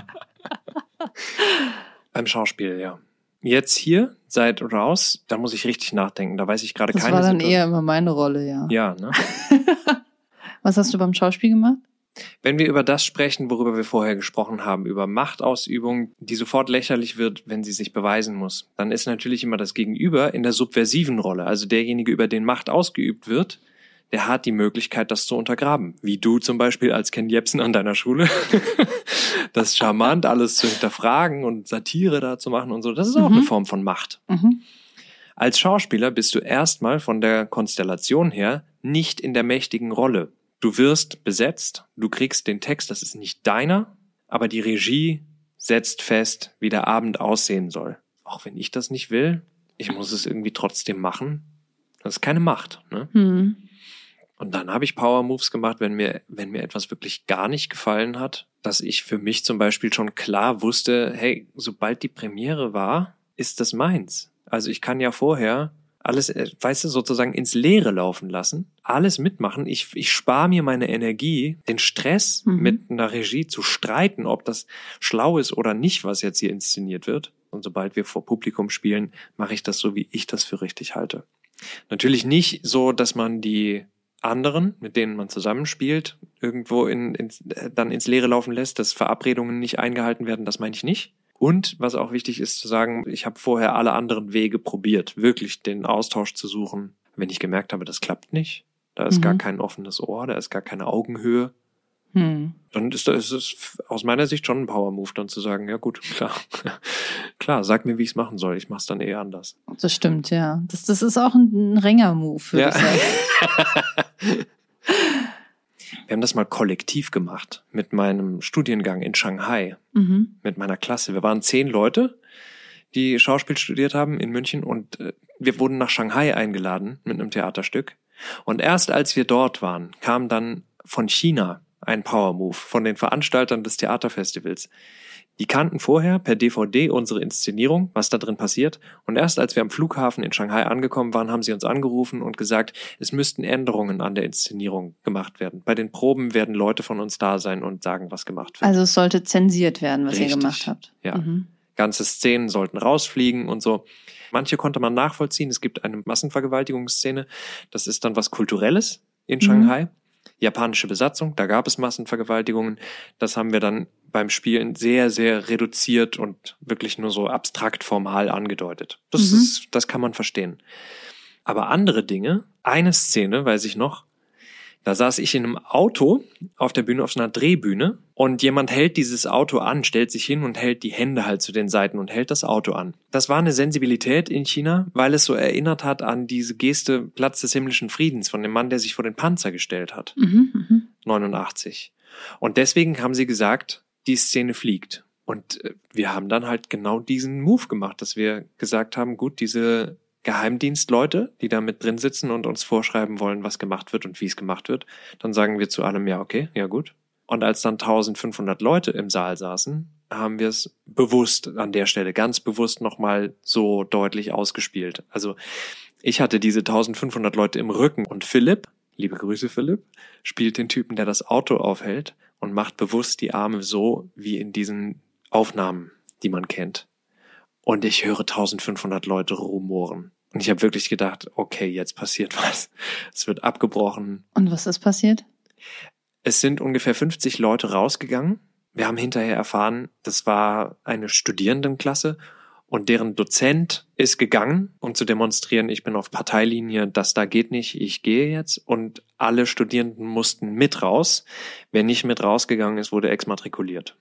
Beim Schauspiel, ja. Jetzt hier, seid raus, da muss ich richtig nachdenken. Da weiß ich gerade keine Situation. Das war dann Situation. Eher immer meine Rolle, ja. Ja, ne? Was hast du beim Schauspiel gemacht? Wenn wir über das sprechen, worüber wir vorher gesprochen haben, über Machtausübung, die sofort lächerlich wird, wenn sie sich beweisen muss, dann ist natürlich immer das Gegenüber in der subversiven Rolle. Also derjenige, über den Macht ausgeübt wird, der hat die Möglichkeit, das zu untergraben. Wie du zum Beispiel als Ken Jebsen an deiner Schule. Das ist charmant, alles zu hinterfragen und Satire da zu machen und so. Das ist auch mhm. eine Form von Macht. Mhm. Als Schauspieler bist du erstmal von der Konstellation her nicht in der mächtigen Rolle. Du wirst besetzt, du kriegst den Text, das ist nicht deiner, aber die Regie setzt fest, wie der Abend aussehen soll. Auch wenn ich das nicht will, ich muss es irgendwie trotzdem machen. Das ist keine Macht. Ne? Mhm. Und dann habe ich Power Moves gemacht, wenn mir, wenn mir etwas wirklich gar nicht gefallen hat, dass ich für mich zum Beispiel schon klar wusste, hey, sobald die Premiere war, ist das meins. Also ich kann ja vorher alles, weißt du, sozusagen ins Leere laufen lassen, alles mitmachen. Ich, ich spare mir meine Energie, den Stress mhm. mit einer Regie zu streiten, ob das schlau ist oder nicht, was jetzt hier inszeniert wird. Und sobald wir vor Publikum spielen, mache ich das so, wie ich das für richtig halte. Natürlich nicht so, dass man die anderen, mit denen man zusammenspielt, irgendwo in, in, dann ins Leere laufen lässt, dass Verabredungen nicht eingehalten werden, das meine ich nicht. Und was auch wichtig ist zu sagen, ich habe vorher alle anderen Wege probiert, wirklich den Austausch zu suchen. Wenn ich gemerkt habe, das klappt nicht, da ist mhm. gar kein offenes Ohr, da ist gar keine Augenhöhe, mhm. dann ist das ist aus meiner Sicht schon ein Power-Move, dann zu sagen, ja gut, klar, klar, sag mir, wie ich es machen soll, ich mach's dann eher anders. Das stimmt, ja. Das, das ist auch ein, ein Ringer-Move, würde ja. ich sagen. Wir haben das mal kollektiv gemacht mit meinem Studiengang in Shanghai, mhm. mit meiner Klasse. Wir waren zehn Leute, die Schauspiel studiert haben in München und äh, wir wurden nach Shanghai eingeladen mit einem Theaterstück. Und erst als wir dort waren, kam dann von China ein Power-Move von den Veranstaltern des Theaterfestivals. Die kannten vorher per D V D unsere Inszenierung, was da drin passiert. Und erst als wir am Flughafen in Shanghai angekommen waren, haben sie uns angerufen und gesagt, es müssten Änderungen an der Inszenierung gemacht werden. Bei den Proben werden Leute von uns da sein und sagen, was gemacht wird. Also es sollte zensiert werden, was Richtig. ihr gemacht habt. Ja, mhm. ganze Szenen sollten rausfliegen und so. Manche konnte man nachvollziehen. Es gibt eine Massenvergewaltigungsszene. Das ist dann was Kulturelles in Shanghai. Mhm. Japanische Besatzung, da gab es Massenvergewaltigungen. Das haben wir dann beim Spielen sehr, sehr reduziert und wirklich nur so abstrakt formal angedeutet. Das mhm. ist, das kann man verstehen. Aber andere Dinge, eine Szene, weiß ich noch, da saß ich in einem Auto auf der Bühne, auf so einer Drehbühne und jemand hält dieses Auto an, stellt sich hin und hält die Hände halt zu den Seiten und hält das Auto an. Das war eine Sensibilität in China, weil es so erinnert hat an diese Geste Platz des himmlischen Friedens von dem Mann, der sich vor den Panzer gestellt hat. Mhm, mh. neunundachtzig. Und deswegen haben sie gesagt, die Szene fliegt. Und wir haben dann halt genau diesen Move gemacht, dass wir gesagt haben, gut, diese Geheimdienstleute, die da mit drin sitzen und uns vorschreiben wollen, was gemacht wird und wie es gemacht wird, dann sagen wir zu allem, ja, okay, ja gut. Und als dann eintausendfünfhundert Leute im Saal saßen, haben wir es bewusst an der Stelle, ganz bewusst nochmal so deutlich ausgespielt. Also ich hatte diese eintausendfünfhundert Leute im Rücken und Philipp, liebe Grüße Philipp, spielt den Typen, der das Auto aufhält und macht bewusst die Arme so wie in diesen Aufnahmen, die man kennt. Und ich höre eintausendfünfhundert Leute rumoren. Und ich habe wirklich gedacht, okay, jetzt passiert was. Es wird abgebrochen. Und was ist passiert? Es sind ungefähr fünfzig Leute rausgegangen. Wir haben hinterher erfahren, das war eine Studierendenklasse und deren Dozent ist gegangen, um zu demonstrieren, ich bin auf Parteilinie, das da geht nicht, ich gehe jetzt. Und alle Studierenden mussten mit raus. Wer nicht mit rausgegangen ist, wurde exmatrikuliert.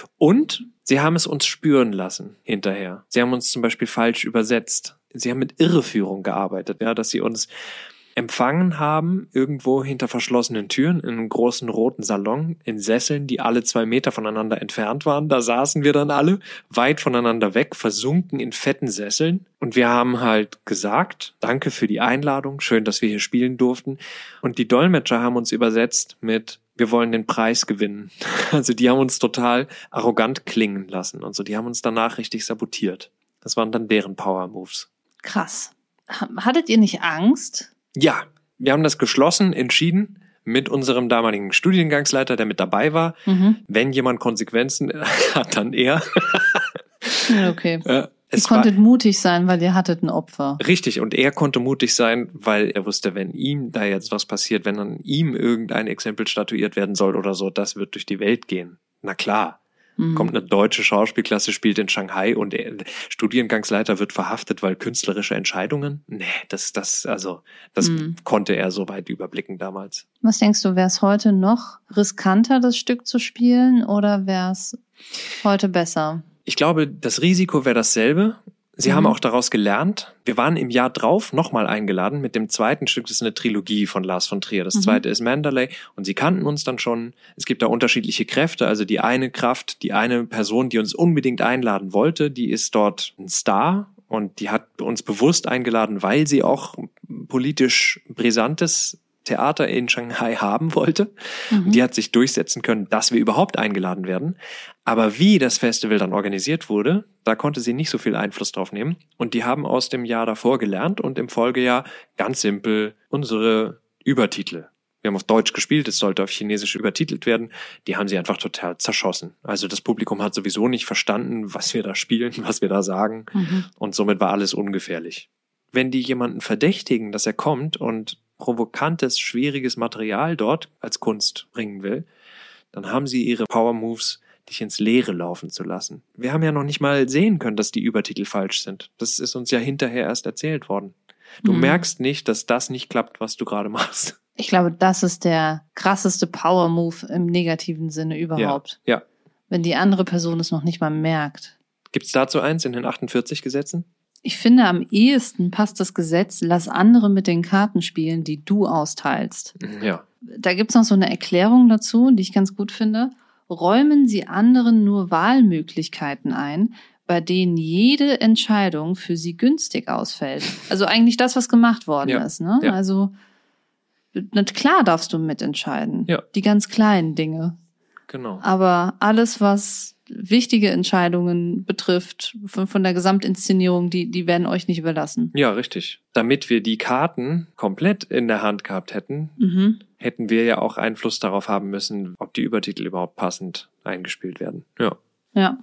Und sie haben es uns spüren lassen hinterher. Sie haben uns zum Beispiel falsch übersetzt. Sie haben mit Irreführung gearbeitet, ja, dass sie uns empfangen haben, irgendwo hinter verschlossenen Türen, in einem großen roten Salon, in Sesseln, die alle zwei Meter voneinander entfernt waren. Da saßen wir dann alle, weit voneinander weg, versunken in fetten Sesseln. Und wir haben halt gesagt, danke für die Einladung, schön, dass wir hier spielen durften. Und die Dolmetscher haben uns übersetzt mit, wir wollen den Preis gewinnen. Also die haben uns total arrogant klingen lassen und so. Die haben uns danach richtig sabotiert. Das waren dann deren Power-Moves. Krass. Hattet ihr nicht Angst? Ja, wir haben das geschlossen, entschieden mit unserem damaligen Studiengangsleiter, der mit dabei war. Mhm. Wenn jemand Konsequenzen hat, dann er. Okay. Äh, ihr konntet mutig sein, weil ihr hattet ein Opfer. Richtig, und er konnte mutig sein, weil er wusste, wenn ihm da jetzt was passiert, wenn an ihm irgendein Exempel statuiert werden soll oder so, das wird durch die Welt gehen. Na klar. Mhm. Kommt eine deutsche Schauspielklasse, spielt in Shanghai und der Studiengangsleiter wird verhaftet, weil künstlerische Entscheidungen? Nee, das, das, also, das mhm. konnte er so weit überblicken damals. Was denkst du, wäre es heute noch riskanter, das Stück zu spielen, oder wäre es heute besser? Ich glaube, das Risiko wäre dasselbe. Sie mhm. haben auch daraus gelernt. Wir waren im Jahr drauf nochmal eingeladen mit dem zweiten Stück. Das ist eine Trilogie von Lars von Trier. Das mhm. zweite ist Mandalay. Und sie kannten uns dann schon. Es gibt da unterschiedliche Kräfte. Also die eine Kraft, die eine Person, die uns unbedingt einladen wollte, die ist dort ein Star. Und die hat uns bewusst eingeladen, weil sie auch politisch brisantes Theater in Shanghai haben wollte. Mhm. Die hat sich durchsetzen können, dass wir überhaupt eingeladen werden. Aber wie das Festival dann organisiert wurde, da konnte sie nicht so viel Einfluss drauf nehmen. Und die haben aus dem Jahr davor gelernt und im Folgejahr ganz simpel unsere Übertitel. Wir haben auf Deutsch gespielt, es sollte auf Chinesisch übertitelt werden. Die haben sie einfach total zerschossen. Also das Publikum hat sowieso nicht verstanden, was wir da spielen, was wir da sagen. Mhm. Und somit war alles ungefährlich. Wenn die jemanden verdächtigen, dass er kommt und provokantes, schwieriges Material dort als Kunst bringen will, dann haben sie ihre Power Moves, dich ins Leere laufen zu lassen. Wir haben ja noch nicht mal sehen können, dass die Übertitel falsch sind. Das ist uns ja hinterher erst erzählt worden. Du Mhm. merkst nicht, dass das nicht klappt, was du gerade machst. Ich glaube, das ist der krasseste Power-Move im negativen Sinne überhaupt. Ja, ja. Wenn die andere Person es noch nicht mal merkt. Gibt's dazu eins in den achtundvierzig Gesetzen? Ich finde, am ehesten passt das Gesetz, lass andere mit den Karten spielen, die du austeilst. Ja. Da gibt's noch so eine Erklärung dazu, die ich ganz gut finde. Räumen Sie anderen nur Wahlmöglichkeiten ein, bei denen jede Entscheidung für Sie günstig ausfällt. Also eigentlich das, was gemacht worden Ja. ist. Ne? Ja. Also na klar darfst du mitentscheiden. Ja. Die ganz kleinen Dinge. Genau. Aber alles, was wichtige Entscheidungen betrifft, von, von der Gesamtinszenierung, die, die werden euch nicht überlassen. Ja, richtig. Damit wir die Karten komplett in der Hand gehabt hätten, Mhm. hätten wir ja auch Einfluss darauf haben müssen, ob die Übertitel überhaupt passend eingespielt werden. Ja. Ja.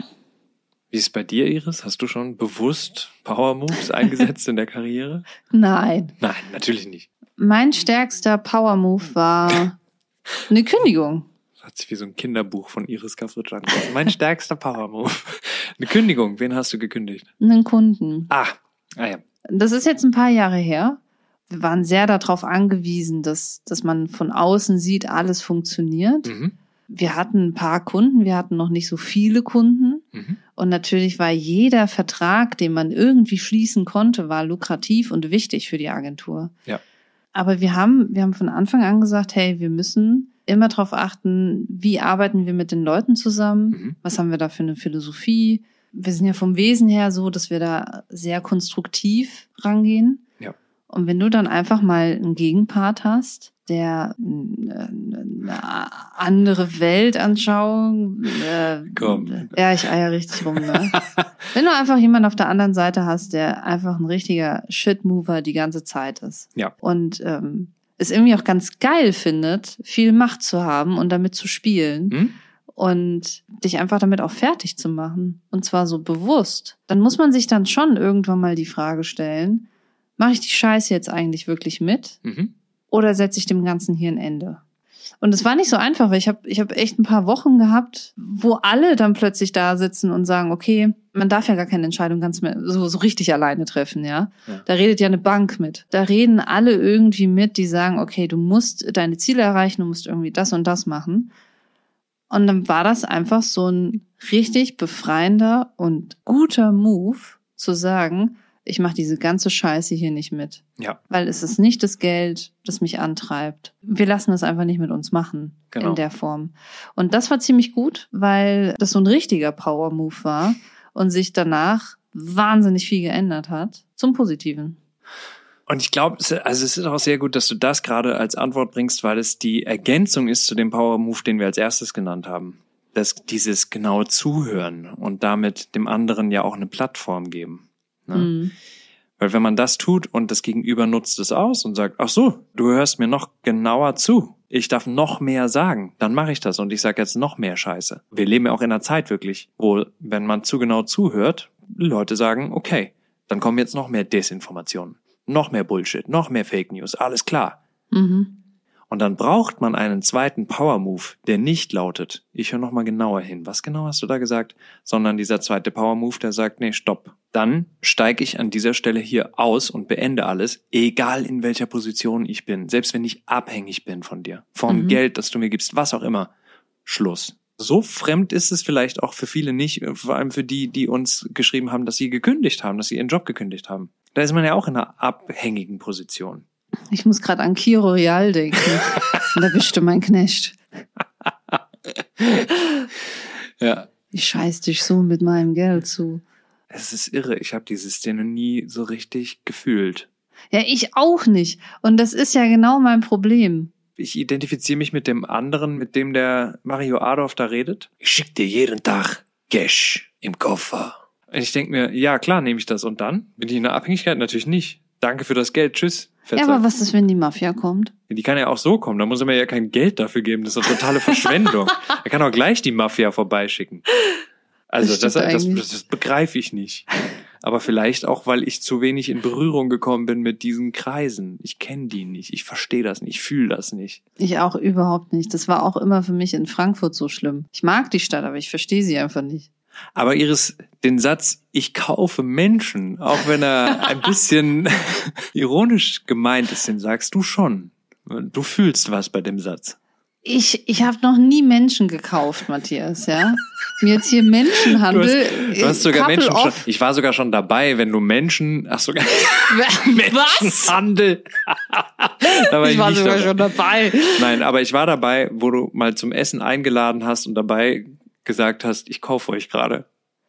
Wie ist es bei dir, Iris? Hast du schon bewusst Power Moves eingesetzt in der Karriere? Nein. Nein, natürlich nicht. Mein stärkster Power-Move war eine Kündigung. Das hat sich wie so ein Kinderbuch von Iris Kafritsch angehört. Mein stärkster Power Move. Eine Kündigung. Wen hast du gekündigt? Einen Kunden. Ah, ah ja. Das ist jetzt ein paar Jahre her. Wir waren sehr darauf angewiesen, dass, dass man von außen sieht, alles funktioniert. Mhm. Wir hatten ein paar Kunden, wir hatten noch nicht so viele Kunden. Mhm. Und natürlich war jeder Vertrag, den man irgendwie schließen konnte, war lukrativ und wichtig für die Agentur. Ja. Aber wir haben, wir haben von Anfang an gesagt, hey, wir müssen immer darauf achten, wie arbeiten wir mit den Leuten zusammen? Mhm. Was haben wir da für eine Philosophie? Wir sind ja vom Wesen her so, dass wir da sehr konstruktiv rangehen. Ja. Und wenn du dann einfach mal einen Gegenpart hast, der eine andere Weltanschauung, äh, Komm. ja, ich eier richtig rum, ne? Wenn du einfach jemanden auf der anderen Seite hast, der einfach ein richtiger Shit-Mover die ganze Zeit ist. Ja. Und ähm, es irgendwie auch ganz geil findet, viel Macht zu haben und damit zu spielen. Hm? Und dich einfach damit auch fertig zu machen. Und zwar so bewusst. Dann muss man sich dann schon irgendwann mal die Frage stellen, mache ich die Scheiße jetzt eigentlich wirklich mit? Mhm. Oder setze ich dem Ganzen hier ein Ende? Und es war nicht so einfach, weil ich habe ich hab echt ein paar Wochen gehabt, wo alle dann plötzlich da sitzen und sagen, okay, man darf ja gar keine Entscheidung ganz mehr so, so richtig alleine treffen, ja? Ja. Da redet ja eine Bank mit. Da reden alle irgendwie mit, die sagen, okay, du musst deine Ziele erreichen, du musst irgendwie das und das machen. Und dann war das einfach so ein richtig befreiender und guter Move, zu sagen, ich mache diese ganze Scheiße hier nicht mit. Ja. Weil es ist nicht das Geld, das mich antreibt. Wir lassen das einfach nicht mit uns machen. Genau. In der Form. Und das war ziemlich gut, weil das so ein richtiger Power-Move war und sich danach wahnsinnig viel geändert hat. Zum Positiven. Und ich glaube, also es ist auch sehr gut, dass du das gerade als Antwort bringst, weil es die Ergänzung ist zu dem Power Move, den wir als erstes genannt haben. Das, dieses genaue Zuhören und damit dem anderen ja auch eine Plattform geben. Ne? Mhm. Weil wenn man das tut und das Gegenüber nutzt es aus und sagt, ach so, du hörst mir noch genauer zu, ich darf noch mehr sagen, dann mache ich das und ich sage jetzt noch mehr Scheiße. Wir leben ja auch in einer Zeit wirklich, wo, wenn man zu genau zuhört, Leute sagen, okay, dann kommen jetzt noch mehr Desinformationen. Noch mehr Bullshit, noch mehr Fake News, alles klar. Mhm. Und dann braucht man einen zweiten Power-Move, der nicht lautet, ich höre nochmal genauer hin, was genau hast du da gesagt, sondern dieser zweite Power-Move, der sagt, nee, stopp. Dann steige ich an dieser Stelle hier aus und beende alles, egal in welcher Position ich bin, selbst wenn ich abhängig bin von dir, vom Mhm. Geld, das du mir gibst, was auch immer. Schluss. So fremd ist es vielleicht auch für viele nicht, vor allem für die, die uns geschrieben haben, dass sie gekündigt haben, dass sie ihren Job gekündigt haben. Da ist man ja auch in einer abhängigen Position. Ich muss gerade an Kio Royal denken. Und da bist du mein Knecht. Ja. Ich scheiß dich so mit meinem Geld zu. Es ist irre, ich habe diese Szene nie so richtig gefühlt. Ja, ich auch nicht. Und das ist ja genau mein Problem. Ich identifiziere mich mit dem anderen, mit dem der Mario Adorf da redet. Ich schick dir jeden Tag Cash im Koffer. Und ich denke mir, ja klar, nehme ich das. Und dann? Bin ich in der Abhängigkeit? Natürlich nicht. Danke für das Geld, tschüss. Ja, aber was ist, wenn die Mafia kommt? Die kann ja auch so kommen, da muss er mir ja kein Geld dafür geben. Das ist eine totale Verschwendung. Er kann auch gleich die Mafia vorbeischicken. Also das, das, das, das, das begreife ich nicht. Aber vielleicht auch, weil ich zu wenig in Berührung gekommen bin mit diesen Kreisen. Ich kenne die nicht, ich verstehe das nicht, ich fühle das nicht. Ich auch überhaupt nicht. Das war auch immer für mich in Frankfurt so schlimm. Ich mag die Stadt, aber ich verstehe sie einfach nicht. Aber Iris, den Satz, ich kaufe Menschen, auch wenn er ein bisschen ironisch gemeint ist, den sagst du schon. Du fühlst was bei dem Satz. Ich, ich habe noch nie Menschen gekauft, Matthias, ja. Mir jetzt hier Menschenhandel. Du hast, du hast sogar Couple Menschen schon, off. ich war sogar schon dabei, wenn du Menschen, ach sogar, Menschenhandel. Da war ich ich war nicht sogar dabei. schon dabei. Nein, aber ich war dabei, wo du mal zum Essen eingeladen hast und dabei gesagt hast, ich kaufe euch gerade.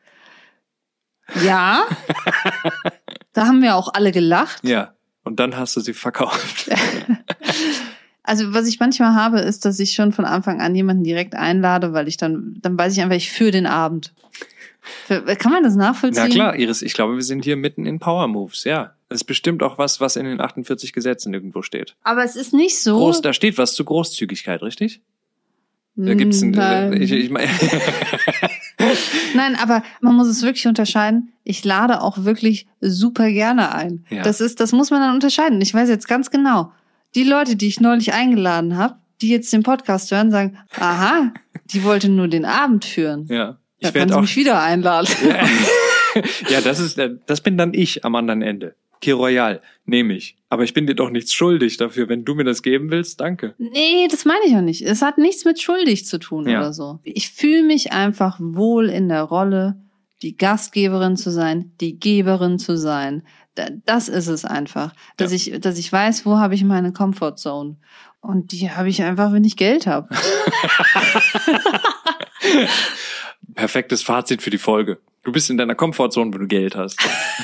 Ja. Da haben wir auch alle gelacht. Ja. Und dann hast du sie verkauft. Also was ich manchmal habe, ist, dass ich schon von Anfang an jemanden direkt einlade, weil ich dann, dann weiß ich einfach, ich führe den Abend. Kann man das nachvollziehen? Na klar, Iris, ich glaube, wir sind hier mitten in Power Moves, ja. Das ist bestimmt auch was, was in den achtundvierzig Gesetzen irgendwo steht. Aber es ist nicht so. Groß, da steht was zu Großzügigkeit, richtig? Da gibt's ein, Nein. ich, ich mein, Nein, aber man muss es wirklich unterscheiden. Ich lade auch wirklich super gerne ein. Ja. Das ist, das muss man dann unterscheiden. Ich weiß jetzt ganz genau, die Leute, die ich neulich eingeladen habe, die jetzt den Podcast hören, sagen, aha, die wollte nur den Abend führen. ja. Da Ich kann werde sie auch, mich wieder einladen. ja, ja, das ist, das bin dann ich am anderen Ende. Kir Royal, nehme ich. Aber ich bin dir doch nichts schuldig dafür. Wenn du mir das geben willst, danke. Nee, das meine ich auch nicht. Es hat nichts mit schuldig zu tun Ja. oder so. Ich fühle mich einfach wohl in der Rolle, die Gastgeberin zu sein, die Geberin zu sein. Da- Das ist es einfach. Dass Ja. ich, dass ich weiß, wo habe ich meine Comfortzone. Und die habe ich einfach, wenn ich Geld habe. Perfektes Fazit für die Folge. Du bist in deiner Komfortzone, wenn du Geld hast.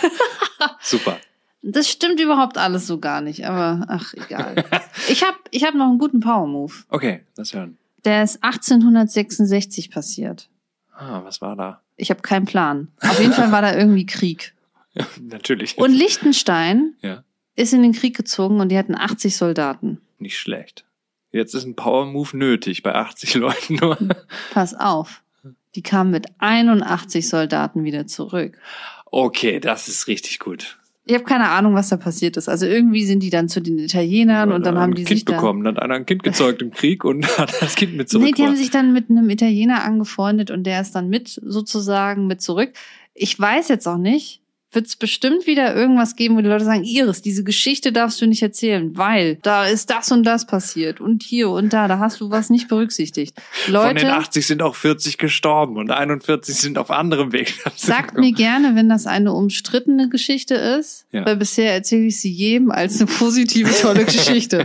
Super. Das stimmt überhaupt alles so gar nicht, aber ach, egal. Ich habe ich hab noch einen guten Power-Move. Okay, lass hören. Der ist achtzehnhundertsechsundsechzig passiert. Ah, was war da? Ich habe keinen Plan. Auf jeden Fall war da irgendwie Krieg. Ja, natürlich. Und Liechtenstein Ja, ist in den Krieg gezogen und die hatten achtzig Soldaten. nicht schlecht. Jetzt ist ein Power-Move nötig bei achtzig Leuten nur. Pass auf. Die kamen mit einundachtzig Soldaten wieder zurück. Okay, das ist richtig gut. Ich habe keine Ahnung, was da passiert ist. Also irgendwie sind die dann zu den Italienern und dann Hat haben ein die Kind sich da... bekommen, dann hat einer ein Kind gezeugt im Krieg und hat das Kind mit Nee, die haben zurückgebracht. sich dann mit einem Italiener angefreundet und der ist dann mit sozusagen mit zurück. Ich weiß jetzt auch nicht, wird es bestimmt wieder irgendwas geben, wo die Leute sagen, Iris, diese Geschichte darfst du nicht erzählen, weil da ist das und das passiert und hier und da, da hast du was nicht berücksichtigt. Von den Leute, achtzig sind auch vierzig gestorben und einundvierzig sind auf anderem Weg. sagt mir gerne, wenn das eine umstrittene Geschichte ist, Ja. weil bisher erzähle ich sie jedem als eine positive, tolle Geschichte.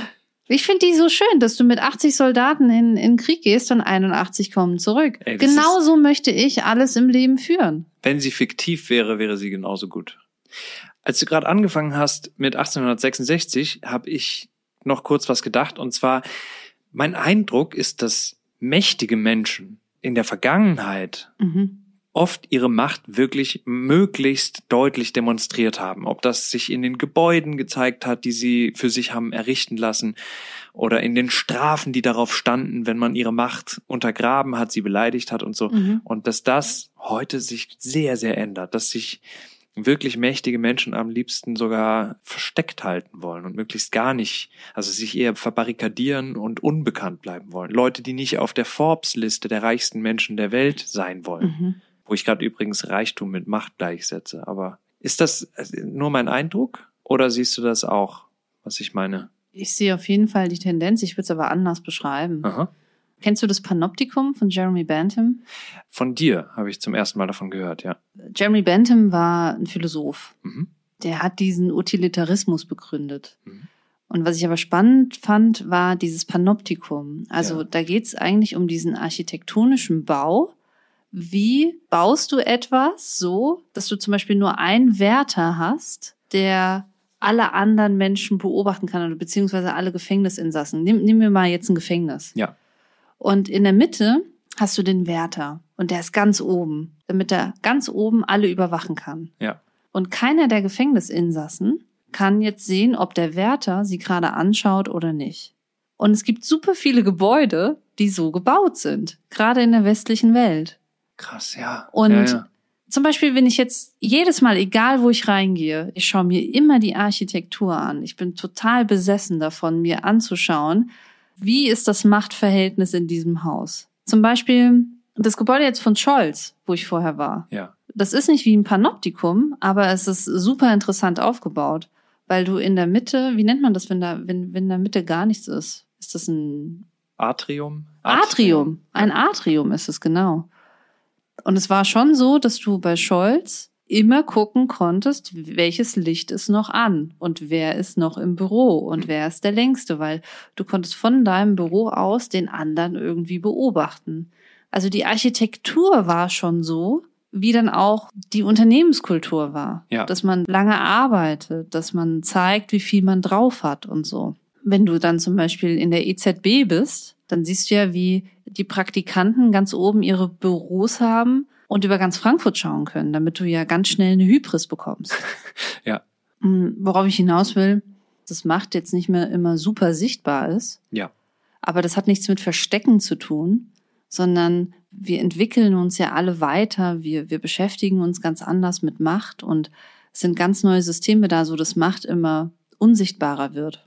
Ich finde die so schön, dass du mit achtzig Soldaten in, in den Krieg gehst und einundachtzig kommen zurück. Ey, das Genauso möchte ich alles im Leben führen. Wenn sie fiktiv wäre, wäre sie genauso gut. Als du gerade angefangen hast mit achtzehnhundertsechsundsechzig, habe ich noch kurz was gedacht. Und zwar, mein Eindruck ist, dass mächtige Menschen in der Vergangenheit Mhm. oft ihre Macht wirklich möglichst deutlich demonstriert haben. Ob das sich in den Gebäuden gezeigt hat, die sie für sich haben errichten lassen, oder in den Strafen, die darauf standen, wenn man ihre Macht untergraben hat, sie beleidigt hat und so. Mhm. Und dass das heute sich sehr, sehr ändert, dass sich wirklich mächtige Menschen am liebsten sogar versteckt halten wollen und möglichst gar nicht, also sich eher verbarrikadieren und unbekannt bleiben wollen. Leute, die nicht auf der Forbes-Liste der reichsten Menschen der Welt sein wollen. Mhm. Wo ich gerade übrigens Reichtum mit Macht gleichsetze. Aber ist das nur mein Eindruck oder siehst du das auch, was ich meine? Ich sehe auf jeden Fall die Tendenz, ich würde es aber anders beschreiben. Aha. Kennst du das Panoptikum von Jeremy Bentham? Von dir habe ich zum ersten Mal davon gehört, ja. Jeremy Bentham war ein Philosoph. Mhm. Der hat diesen Utilitarismus begründet. Mhm. Und was ich aber spannend fand, war dieses Panoptikum. Also Ja. da geht es eigentlich um diesen architektonischen Bau. Wie baust du etwas so, dass du zum Beispiel nur einen Wärter hast, der alle anderen Menschen beobachten kann oder beziehungsweise alle Gefängnisinsassen. Nimm, nehmen wir mal jetzt ein Gefängnis. Ja. Und in der Mitte hast du den Wärter und der ist ganz oben, damit er ganz oben alle überwachen kann. Ja. Und keiner der Gefängnisinsassen kann jetzt sehen, ob der Wärter sie gerade anschaut oder nicht. Und es gibt super viele Gebäude, die so gebaut sind, gerade in der westlichen Welt. Krass, ja. Und ja, ja. zum Beispiel, wenn ich jetzt jedes Mal, egal wo ich reingehe, ich schaue mir immer die Architektur an. Ich bin total besessen davon, mir anzuschauen, wie ist das Machtverhältnis in diesem Haus. Zum Beispiel das Gebäude jetzt von Scholz, wo ich vorher war. Ja. Das ist nicht wie ein Panoptikum, aber es ist super interessant aufgebaut, weil du in der Mitte, wie nennt man das, wenn da, wenn, wenn in der Mitte gar nichts ist? Ist das ein Atrium? Atrium. Atrium. Ein Atrium ist es, genau. Und es war schon so, dass du bei Scholz immer gucken konntest, welches Licht ist noch an und wer ist noch im Büro und wer ist der Längste, weil du konntest von deinem Büro aus den anderen irgendwie beobachten. Also die Architektur war schon so, wie dann auch die Unternehmenskultur war. Ja. Dass man lange arbeitet, dass man zeigt, wie viel man drauf hat und so. Wenn du dann zum Beispiel in der E Z B bist, dann siehst du ja, wie die Praktikanten ganz oben ihre Büros haben und über ganz Frankfurt schauen können, damit du ja ganz schnell eine Hybris bekommst. Ja. Worauf ich hinaus will, das Macht jetzt nicht mehr immer super sichtbar ist. Ja. Aber das hat nichts mit Verstecken zu tun, sondern wir entwickeln uns ja alle weiter, wir, wir beschäftigen uns ganz anders mit Macht und es sind ganz neue Systeme da, so dass Macht immer unsichtbarer wird.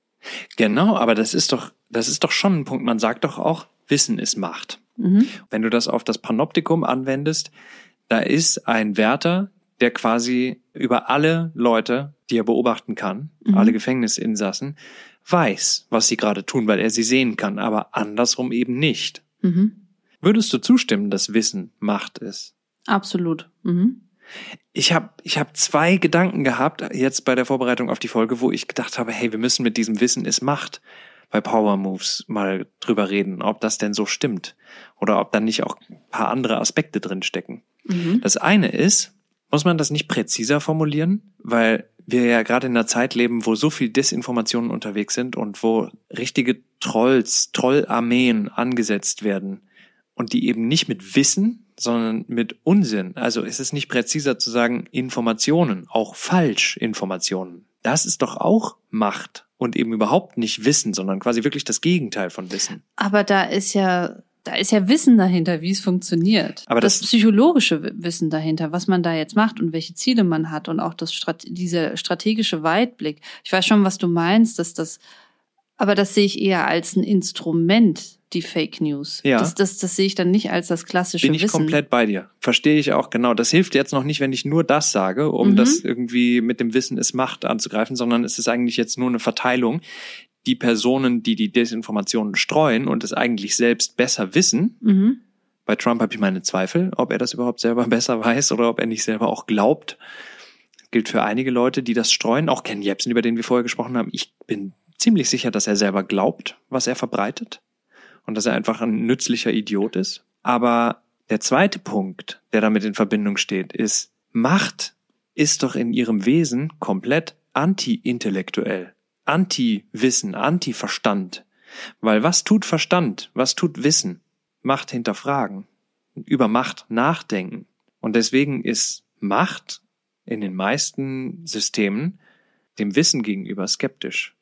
Genau, aber das ist doch, das ist doch schon ein Punkt. Man sagt doch auch, Wissen ist Macht. Mhm. Wenn du das auf das Panoptikum anwendest, da ist ein Wärter, der quasi über alle Leute, die er beobachten kann, Mhm. alle Gefängnisinsassen, weiß, was sie gerade tun, weil er sie sehen kann, aber andersrum eben nicht. Mhm. Würdest du zustimmen, dass Wissen Macht ist? Absolut. Mhm. Ich habe ich hab zwei Gedanken gehabt, jetzt bei der Vorbereitung auf die Folge, wo ich gedacht habe, hey, wir müssen mit diesem Wissen ist Macht bei Power Moves mal drüber reden, ob das denn so stimmt oder ob da nicht auch ein paar andere Aspekte drin stecken. Mhm. Das eine ist, muss man das nicht präziser formulieren, weil wir ja gerade in einer Zeit leben, wo so viel Desinformationen unterwegs sind und wo richtige Trolls, Trollarmeen angesetzt werden und die eben nicht mit Wissen, sondern mit Unsinn. Also es ist nicht präziser zu sagen Informationen, auch Falschinformationen. Das ist doch auch Macht und eben überhaupt nicht Wissen, sondern quasi wirklich das Gegenteil von Wissen. Aber da ist ja, da ist ja Wissen dahinter, wie es funktioniert. Aber das, das psychologische Wissen dahinter, was man da jetzt macht und welche Ziele man hat und auch das Strate- dieser strategische Weitblick. Ich weiß schon, was du meinst, dass das, aber das sehe ich eher als ein Instrument, die Fake News. Ja. Das, das, das sehe ich dann nicht als das klassische bin ich Wissen. komplett bei dir. Verstehe ich auch genau. Das hilft jetzt noch nicht, wenn ich nur das sage, um Mhm. das irgendwie mit dem Wissen ist Macht anzugreifen, sondern es ist eigentlich jetzt nur eine Verteilung. Die Personen, die die Desinformationen streuen und es eigentlich selbst besser wissen, Mhm. bei Trump habe ich meine Zweifel, ob er das überhaupt selber besser weiß oder ob er nicht selber auch glaubt. Das gilt für einige Leute, die das streuen. Auch Ken Jebsen, über den wir vorher gesprochen haben. Ich bin ziemlich sicher, dass er selber glaubt, was er verbreitet. Und dass er einfach ein nützlicher Idiot ist. Aber der zweite Punkt, der damit in Verbindung steht, ist, Macht ist doch in ihrem Wesen komplett anti-intellektuell, anti-Wissen, anti-Verstand. Weil was tut Verstand? Was tut Wissen? Macht hinterfragen, über Macht nachdenken. Und deswegen ist Macht in den meisten Systemen dem Wissen gegenüber skeptisch.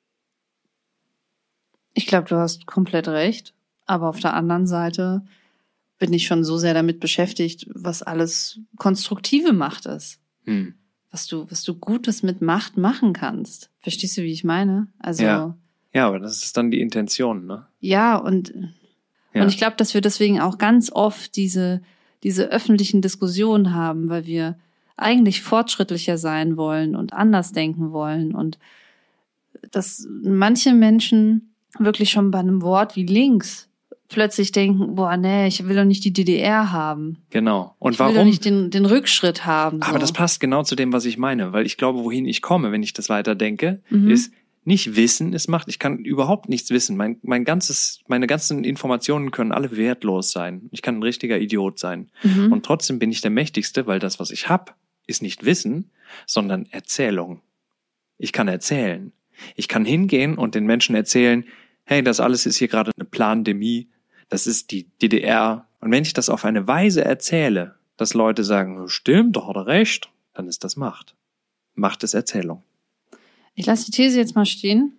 Ich glaube, du hast komplett recht. Aber auf der anderen Seite bin ich schon so sehr damit beschäftigt, was alles konstruktive Macht ist. Hm. Was du, was du Gutes mit Macht machen kannst. Verstehst du, wie ich meine? Also, Ja. Ja, aber das ist dann die Intention, ne? ja und, Ja. und ich glaube, dass wir deswegen auch ganz oft diese, diese öffentlichen Diskussionen haben, weil wir eigentlich fortschrittlicher sein wollen und anders denken wollen und dass manche Menschen wirklich schon bei einem Wort wie links plötzlich denken, boah, nee, ich will doch nicht die D D R haben. Genau. Und Ich will doch warum? nicht den, den Rückschritt haben. So. Aber das passt genau zu dem, was ich meine, weil ich glaube, wohin ich komme, wenn ich das weiterdenke, Mhm. ist nicht Wissen ist Macht. Ich kann überhaupt nichts wissen. Mein, mein ganzes, meine ganzen Informationen können alle wertlos sein. Ich kann ein richtiger Idiot sein. Mhm. Und trotzdem bin ich der Mächtigste, weil das, was ich hab, ist nicht Wissen, sondern Erzählung. Ich kann erzählen. Ich kann hingehen und den Menschen erzählen, hey, das alles ist hier gerade eine Plandemie, das ist die D D R. Und wenn ich das auf eine Weise erzähle, dass Leute sagen, stimmt, doch hat er recht, dann ist das Macht. Macht ist Erzählung. Ich lasse die These jetzt mal stehen.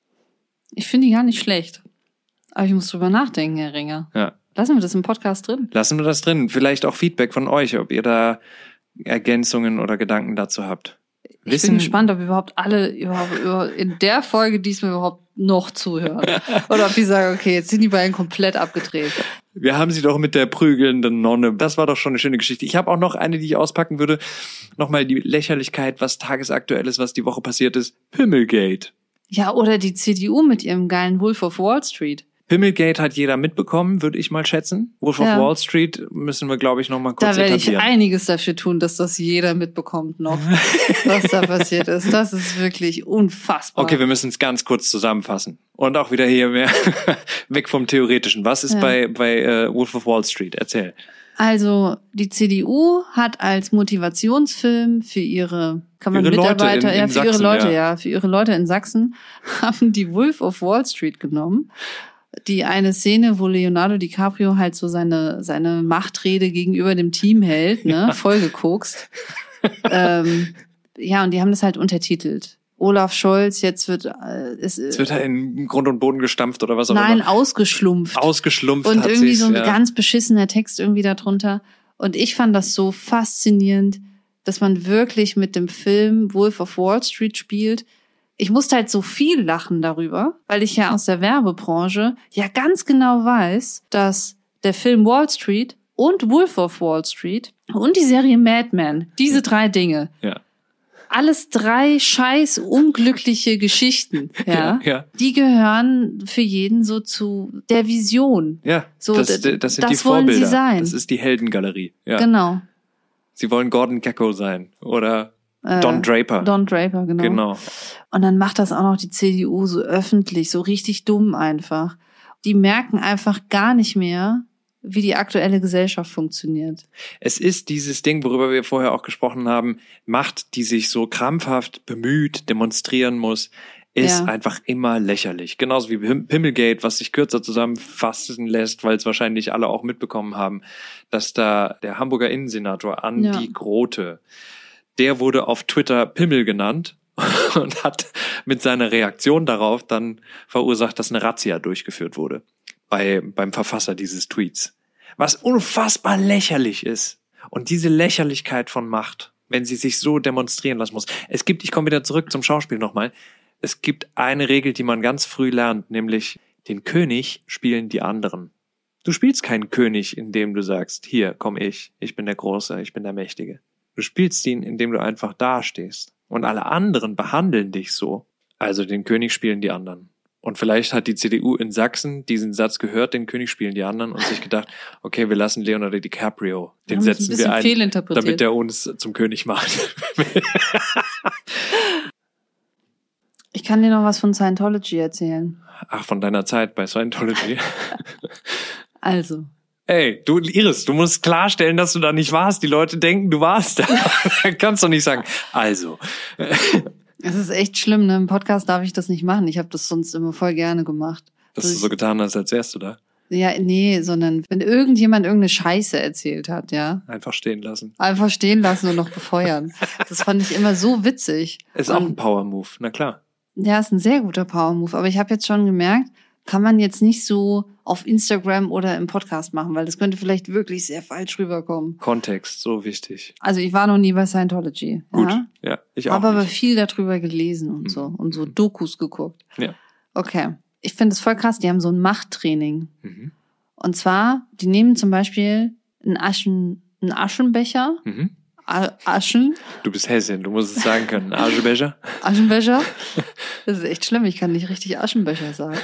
Ich finde die gar nicht schlecht. Aber ich muss drüber nachdenken, Herr Ringer. Ja. Lassen wir das im Podcast drin. Lassen wir das drin. Vielleicht auch Feedback von euch, ob ihr da Ergänzungen oder Gedanken dazu habt. Ich Wissen, bin gespannt, ob überhaupt alle überhaupt, über, in der Folge diesmal überhaupt noch zuhören. Oder ob die sagen, okay, jetzt sind die beiden komplett abgedreht. Wir haben sie doch mit der prügelnden Nonne. Das war doch schon eine schöne Geschichte. Ich habe auch noch eine, die ich auspacken würde. Nochmal die Lächerlichkeit, was tagesaktuell ist, was die Woche passiert ist. Pimmelgate. Ja, oder die C D U mit ihrem geilen Wolf of Wall Street. Pimmelgate hat jeder mitbekommen, würde ich mal schätzen. Wolf ja. of Wall Street müssen wir, glaube ich, noch mal kurz Da werde etablieren. ich einiges dafür tun, dass das jeder mitbekommt noch, was da passiert ist. Das ist wirklich unfassbar. Okay, wir müssen es ganz kurz zusammenfassen. Und auch wieder hier mehr weg vom Theoretischen. Was ist ja. bei, bei äh, Wolf of Wall Street? Erzähl. Also die C D U hat als Motivationsfilm für ihre, kann man ihre Mitarbeiter, in, in ja, für Sachsen, ihre Leute, ja. ja, für ihre Leute in Sachsen, haben die Wolf of Wall Street genommen. Die eine Szene, wo Leonardo DiCaprio halt so seine seine Machtrede gegenüber dem Team hält, ne, voll gekokst. ähm, ja, und die haben das halt untertitelt. Olaf Scholz, jetzt wird äh, es jetzt wird er in Grund und Boden gestampft oder was auch nein, immer. Nein, ausgeschlumpft. Ausgeschlumpft und hat irgendwie so ein ja. ganz beschissener Text irgendwie da drunter. Und ich fand das so faszinierend, dass man wirklich mit dem Film Wolf of Wall Street spielt. Ich musste halt so viel lachen darüber, weil ich ja aus der Werbebranche ja ganz genau weiß, dass der Film Wall Street und Wolf of Wall Street und die Serie Mad Men, diese ja. drei Dinge, ja. alles drei scheiß unglückliche Geschichten, ja, ja, ja, die gehören für jeden so zu der Vision. Ja, so, das, das sind das die wollen Vorbilder. Sie sein. Das ist die Heldengalerie. Ja. Genau. Sie wollen Gordon Gekko sein oder Don äh, Draper. Don Draper, genau. Genau. Und dann macht das auch noch die C D U so öffentlich, so richtig dumm einfach. Die merken einfach gar nicht mehr, wie die aktuelle Gesellschaft funktioniert. Es ist dieses Ding, worüber wir vorher auch gesprochen haben, Macht, die sich so krampfhaft bemüht, demonstrieren muss, ist ja. einfach immer lächerlich. Genauso wie Pimmelgate, was sich kürzer zusammenfassen lässt, weil es wahrscheinlich alle auch mitbekommen haben, dass da der Hamburger Innensenator Andi ja. Grote, der wurde auf Twitter Pimmel genannt und hat mit seiner Reaktion darauf dann verursacht, dass eine Razzia durchgeführt wurde bei beim Verfasser dieses Tweets. Was unfassbar lächerlich ist. Und diese Lächerlichkeit von Macht, wenn sie sich so demonstrieren lassen muss. Es gibt, ich komme wieder zurück zum Schauspiel nochmal, es gibt eine Regel, die man ganz früh lernt, nämlich den König spielen die anderen. Du spielst keinen König, indem du sagst, hier komm ich, ich bin der Große, ich bin der Mächtige. Du spielst ihn, indem du einfach dastehst. Und alle anderen behandeln dich so. Also den König spielen die anderen. Und vielleicht hat die C D U in Sachsen diesen Satz gehört, den König spielen die anderen, und sich gedacht, okay, wir lassen Leonardo DiCaprio, den haben setzen wir ein, damit er uns zum König macht. Ich kann dir noch was von Scientology erzählen. Ach, von deiner Zeit bei Scientology? Also. Ey, du, Iris, du musst klarstellen, dass du da nicht warst. Die Leute denken, du warst da. Kannst doch nicht sagen, also. Es ist echt schlimm, ne? Im Podcast darf ich das nicht machen. Ich habe das sonst immer voll gerne gemacht. Dass du so getan hast, als wärst du da? Ja, nee, sondern wenn irgendjemand irgendeine Scheiße erzählt hat, ja. Einfach stehen lassen. Einfach stehen lassen und noch befeuern. Das fand ich immer so witzig. Ist auch ein Power-Move, na klar. Ja, ist ein sehr guter Power-Move. Aber ich habe jetzt schon gemerkt, kann man jetzt nicht so auf Instagram oder im Podcast machen, weil das könnte vielleicht wirklich sehr falsch rüberkommen. Kontext, so wichtig. Also ich war noch nie bei Scientology. Gut, ja, ja ich auch habe aber nicht. viel darüber gelesen und so mhm. und so Dokus geguckt. Ja. Okay, ich finde es voll krass, die haben so ein Machttraining. Mhm. Und zwar, die nehmen zum Beispiel einen, Aschen, einen Aschenbecher, mhm. Aschen. Du bist Hessin, du musst es sagen können. Aschenbecher? Aschenbecher? Das ist echt schlimm, ich kann nicht richtig Aschenbecher sagen.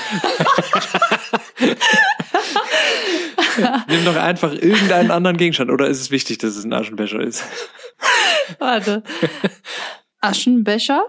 Nimm doch einfach irgendeinen anderen Gegenstand. Oder ist es wichtig, dass es ein Aschenbecher ist? Warte. Aschenbecher?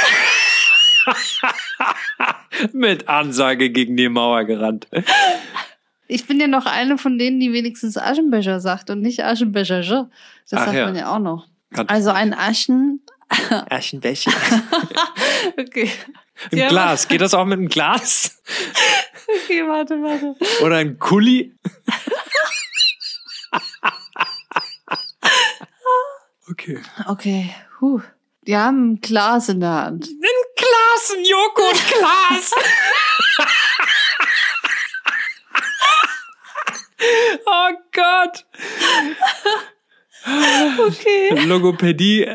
Mit Ansage gegen die Mauer gerannt. Ich bin ja noch eine von denen, die wenigstens Aschenbecher sagt und nicht Aschenbecher. Das Ach sagt ja. man ja auch noch. Kann also ein Aschen, Aschenbecher. Okay. Ein Ja. Glas. Geht das auch mit einem Glas? Okay, warte, warte. Oder ein Kuli? Okay. Okay, huh. Die haben ein Glas in der Hand. Ein Glas, ein Joghurtglas. Oh Gott. Okay. Logopädie.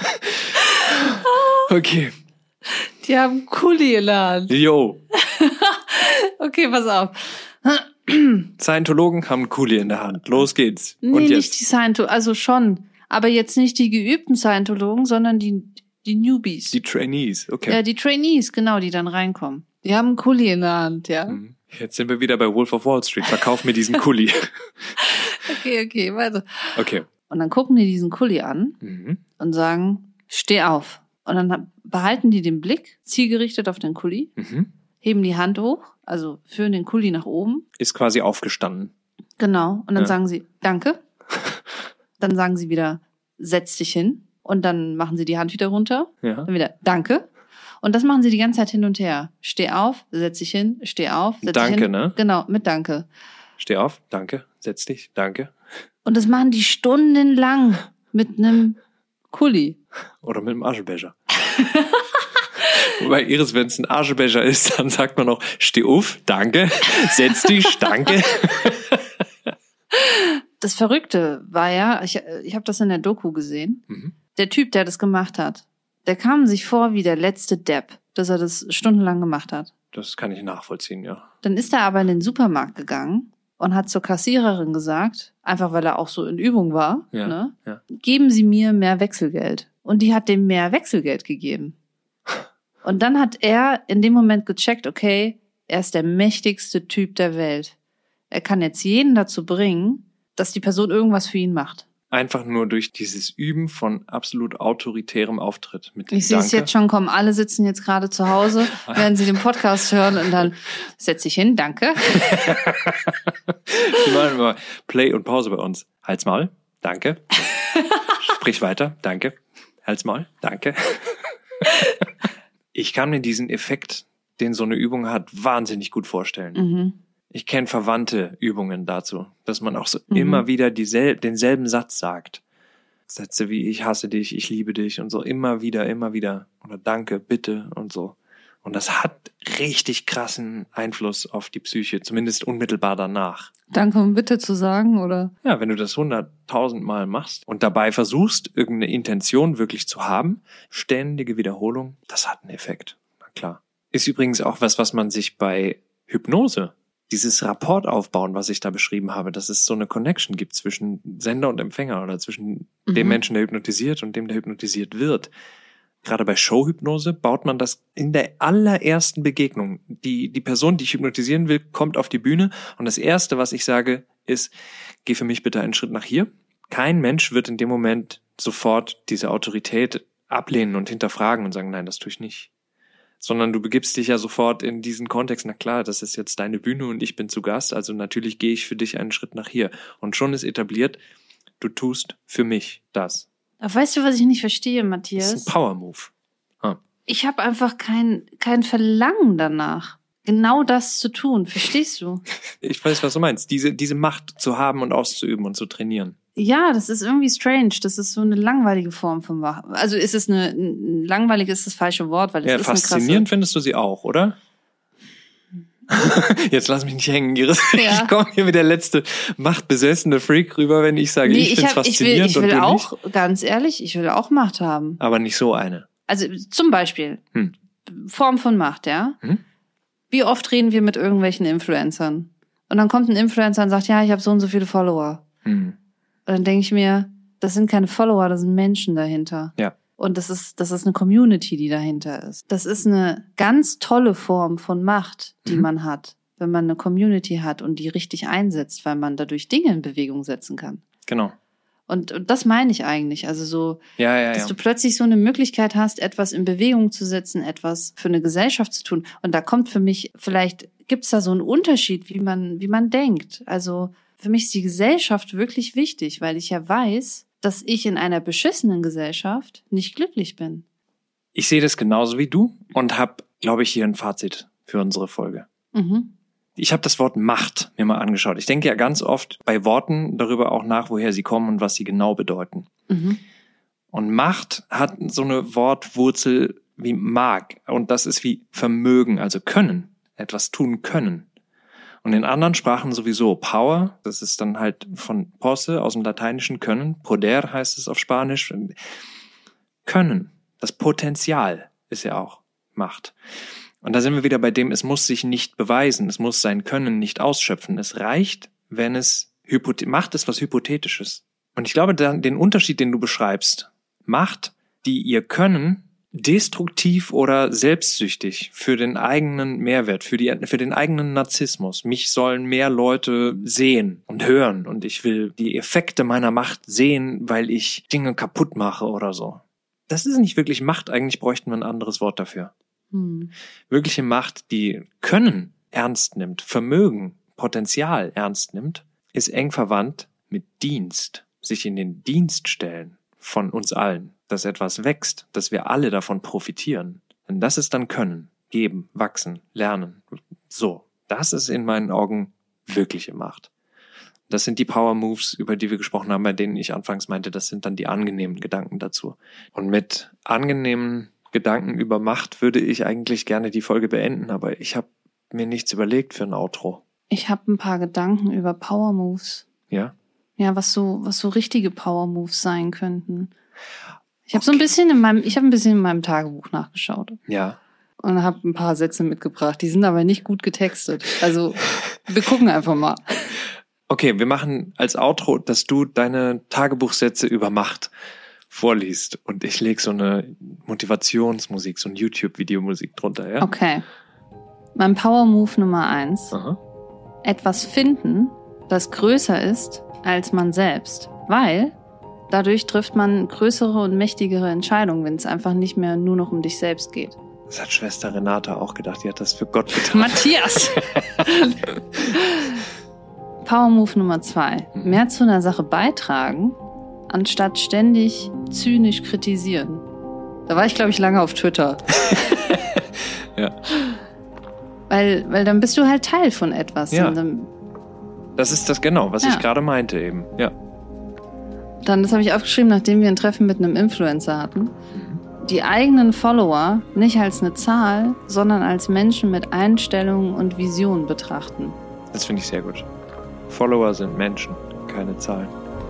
Okay. Die haben einen Kuli in der Hand. Jo. Okay, pass auf. Scientologen haben Kuli in der Hand. Los geht's. Nee, Und nicht jetzt? die Scientologen, also schon. Aber jetzt nicht die geübten Scientologen, sondern die, die Newbies. Die Trainees. Okay. Ja, die Trainees, genau, die dann reinkommen. Die haben einen Kuli in der Hand, ja. Mhm. Jetzt sind wir wieder bei Wolf of Wall Street. Verkauf mir diesen Kuli. Okay, okay, warte. Okay. Und dann gucken die diesen Kuli an Mhm. und sagen, steh auf. Und dann behalten die den Blick zielgerichtet auf den Kuli, Mhm. heben die Hand hoch, also führen den Kuli nach oben. Ist quasi aufgestanden. Genau. Und dann Ja. sagen sie, danke. Dann sagen sie wieder, setz dich hin. Und dann machen sie die Hand wieder runter. Ja. Dann wieder, danke. Und das machen sie die ganze Zeit hin und her. Steh auf, setz dich hin, steh auf, setz dich hin. Danke, ne? Genau, mit Danke. Steh auf. Danke. Setz dich. Danke. Und das machen die stundenlang mit einem Kuli. Oder mit dem Aschebecher. Wobei Iris, wenn es ein Aschebecher ist, dann sagt man auch, steh auf, danke, setz dich, danke. Das Verrückte war ja, ich, ich habe das in der Doku gesehen, Mhm. der Typ, der das gemacht hat, der kam sich vor wie der letzte Depp, dass er das stundenlang gemacht hat. Das kann ich nachvollziehen, ja. Dann ist er aber in den Supermarkt gegangen und hat zur Kassiererin gesagt, einfach weil er auch so in Übung war, Ja, ne, ja. geben Sie mir mehr Wechselgeld. Und die hat dem mehr Wechselgeld gegeben. Und dann hat er in dem Moment gecheckt, okay, er ist der mächtigste Typ der Welt. Er kann jetzt jeden dazu bringen, dass die Person irgendwas für ihn macht. Einfach nur durch dieses Üben von absolut autoritärem Auftritt. Mit dem Ich sehe es Danke. jetzt schon kommen. Alle sitzen jetzt gerade zu Hause, während sie den Podcast hören und dann setz dich hin, danke. Die machen immer Play und Pause bei uns. Halt's Maul, danke. Sprich weiter, danke. Halt's Maul, danke. Ich kann mir diesen Effekt, den so eine Übung hat, wahnsinnig gut vorstellen. Mhm. Ich kenne verwandte Übungen dazu, dass man auch so Mhm. immer wieder diesel- denselben Satz sagt. Sätze wie ich hasse dich, ich liebe dich und so immer wieder, immer wieder. Oder danke, bitte und so. Und das hat richtig krassen Einfluss auf die Psyche, zumindest unmittelbar danach. Danke, um bitte zu sagen, oder? Ja, wenn du das hunderttausend Mal machst und dabei versuchst, irgendeine Intention wirklich zu haben, ständige Wiederholung, das hat einen Effekt. Na klar. Ist übrigens auch was, was man sich bei Hypnose, dieses Rapport aufbauen, was ich da beschrieben habe, dass es so eine Connection gibt zwischen Sender und Empfänger oder zwischen dem Mhm. Menschen, der hypnotisiert und dem, der hypnotisiert wird. Gerade bei Showhypnose baut man das in der allerersten Begegnung. Die, die Person, die ich hypnotisieren will, kommt auf die Bühne und das Erste, was ich sage, ist, geh für mich bitte einen Schritt nach hier. Kein Mensch wird in dem Moment sofort diese Autorität ablehnen und hinterfragen und sagen, nein, das tue ich nicht. Sondern du begibst dich ja sofort in diesen Kontext, na klar, das ist jetzt deine Bühne und ich bin zu Gast, also natürlich gehe ich für dich einen Schritt nach hier. Und schon ist etabliert, du tust für mich das. Aber weißt du, was ich nicht verstehe, Das Matthias? ist ein Power-Move. Ah. Ich habe einfach kein, kein Verlangen danach, genau das zu tun. Verstehst du? Ich weiß, was du meinst. Diese, diese Macht zu haben und auszuüben und zu trainieren. Ja, das ist irgendwie strange. Das ist so eine langweilige Form von Wach. Also ist es eine, ein- langweilig ist das falsche Wort, weil es Ja, ist eine faszinierend krasse. findest du sie auch, oder? Jetzt lass mich nicht hängen, Iris. Ja. Ich komme hier wie der letzte machtbesessene Freak rüber, wenn ich sage, Nee, ich ich, find's hab, ich will, faszinierend ich will und du auch, nicht. ganz ehrlich, ich will auch Macht haben. Aber nicht so eine. Also zum Beispiel, Hm. Form von Macht, ja. Hm? Wie oft reden wir mit irgendwelchen Influencern? Und dann kommt ein Influencer und sagt, ja, ich habe so und so viele Follower. Hm. Und dann denke ich mir, das sind keine Follower, das sind Menschen dahinter. Ja. Und das ist, das ist eine Community, die dahinter ist. Das ist eine ganz tolle Form von Macht, die Mhm. man hat, wenn man eine Community hat und die richtig einsetzt, weil man dadurch Dinge in Bewegung setzen kann. Genau. Und, und das meine ich eigentlich. Also so, Ja, ja, dass ja. du plötzlich so eine Möglichkeit hast, etwas in Bewegung zu setzen, etwas für eine Gesellschaft zu tun. Und da kommt für mich, vielleicht gibt's da so einen Unterschied, wie man, wie man denkt. Also für mich ist die Gesellschaft wirklich wichtig, weil ich ja weiß, dass ich in einer beschissenen Gesellschaft nicht glücklich bin. Ich sehe das genauso wie du und habe, glaube ich, hier ein Fazit für unsere Folge. Mhm. Ich habe das Wort Macht mir mal angeschaut. Ich denke ja ganz oft bei Worten darüber auch nach, woher sie kommen und was sie genau bedeuten. Mhm. Und Macht hat so eine Wortwurzel wie mag. Und das ist wie Vermögen, also können, etwas tun können. Und in anderen Sprachen sowieso Power, das ist dann halt von posse, aus dem Lateinischen können. Poder heißt es auf Spanisch. Können, das Potenzial ist ja auch Macht. Und da sind wir wieder bei dem, es muss sich nicht beweisen, es muss sein Können nicht ausschöpfen. Es reicht, wenn es hypothe- Macht ist was Hypothetisches. Und ich glaube, dann den Unterschied, den du beschreibst, Macht, die ihr Können destruktiv oder selbstsüchtig für den eigenen Mehrwert, für die, für den eigenen Narzissmus. Mich sollen mehr Leute sehen und hören und ich will die Effekte meiner Macht sehen, weil ich Dinge kaputt mache oder so. Das ist nicht wirklich Macht, eigentlich bräuchten wir ein anderes Wort dafür. Hm. Wirkliche Macht, die Können ernst nimmt, Vermögen, Potenzial ernst nimmt, ist eng verwandt mit Dienst, sich in den Dienst stellen von uns allen, dass etwas wächst, dass wir alle davon profitieren. Denn das ist dann Können, geben, wachsen, lernen. So, das ist in meinen Augen wirkliche Macht. Das sind die Power Moves, über die wir gesprochen haben, bei denen ich anfangs meinte, das sind dann die angenehmen Gedanken dazu. Und mit angenehmen Gedanken über Macht würde ich eigentlich gerne die Folge beenden, aber ich habe mir nichts überlegt für ein Outro. Ich habe ein paar Gedanken über Power Moves. Ja? Ja, was so, was so richtige Power Moves sein könnten. Ich habe okay. so ein bisschen in meinem, ich habe ein bisschen in meinem Tagebuch nachgeschaut. Ja. Und habe ein paar Sätze mitgebracht. Die sind aber nicht gut getextet. Also, wir gucken einfach mal. Okay, wir machen als Outro, dass du deine Tagebuchsätze über Macht vorliest und ich lege so eine Motivationsmusik, so ein YouTube-Videomusik drunter, ja? Okay. Mein Power-Move Nummer eins. Aha. Etwas finden, das größer ist als man selbst. Weil dadurch trifft man größere und mächtigere Entscheidungen, wenn es einfach nicht mehr nur noch um dich selbst geht. Das hat Schwester Renata auch gedacht, die hat das für Gott getan. Matthias! Power-Move Nummer zwei. Mehr zu einer Sache beitragen, anstatt ständig zynisch kritisieren. Da war ich, glaube ich, lange auf Twitter. Ja. Weil, weil dann bist du halt Teil von etwas. Ja. Und dann, Das ist das genau, was Ja. ich gerade meinte eben. Ja. dann, das habe ich aufgeschrieben, nachdem wir ein Treffen mit einem Influencer hatten. Die eigenen Follower nicht als eine Zahl, sondern als Menschen mit Einstellungen und Visionen betrachten. Das finde ich sehr gut. Follower sind Menschen, keine Zahlen.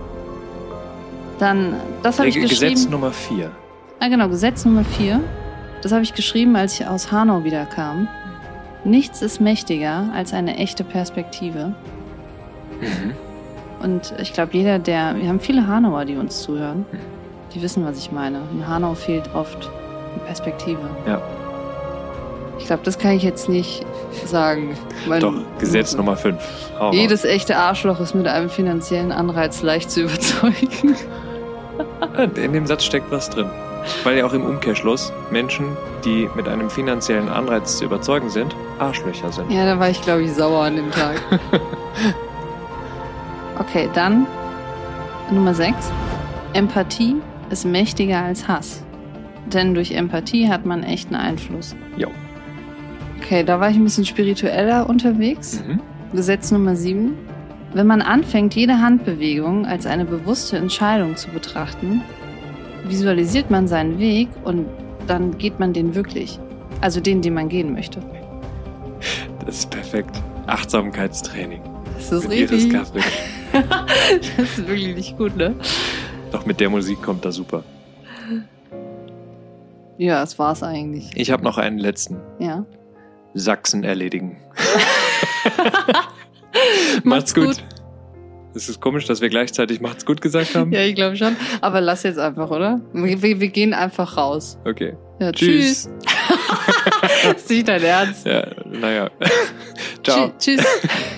Dann, das habe ich Gesetz geschrieben. Nummer vier. Ah, genau, Gesetz Nummer vier. Das habe ich geschrieben, als ich aus Hanau wiederkam. Nichts ist mächtiger als eine echte Perspektive. Mhm. Und ich glaube, jeder, der, wir haben viele Hanauer, die uns zuhören, die wissen, was ich meine. In Hanau fehlt oft eine Perspektive. Ja. Ich glaube, das kann ich jetzt nicht sagen. Mein, Doch, Gesetz Nummer fünf. Hau Jedes echte Arschloch ist mit einem finanziellen Anreiz leicht zu überzeugen. raus. In dem Satz steckt was drin. Weil ja auch im Umkehrschluss Menschen, die mit einem finanziellen Anreiz zu überzeugen sind, Arschlöcher sind. Ja, da war ich, glaube ich, sauer an dem Tag. Okay, dann Nummer sechs. Empathie ist mächtiger als Hass. Denn durch Empathie hat man echten Einfluss. Jo. Okay, da war ich ein bisschen spiritueller unterwegs. Mhm. Gesetz Nummer sieben. Wenn man anfängt, jede Handbewegung als eine bewusste Entscheidung zu betrachten, visualisiert man seinen Weg und dann geht man den wirklich. Also den, den man gehen möchte. Das ist perfekt. Achtsamkeitstraining. Das ist Mit Iris richtig. Gavrik. Das ist wirklich nicht gut, ne? Doch mit der Musik kommt das super. Ja, das war's eigentlich. Ich habe noch einen letzten. Ja. Sachsen erledigen. Macht's Macht's gut. gut. Es ist komisch, dass wir gleichzeitig Macht's gut gesagt haben. Ja, ich glaube schon. Aber lass jetzt einfach, oder? Wir, wir, wir gehen einfach raus. Okay. Ja, Tschüss. tschüss. Ist nicht dein Ernst. Ja, naja. Ciao. Tschü- Tschüss.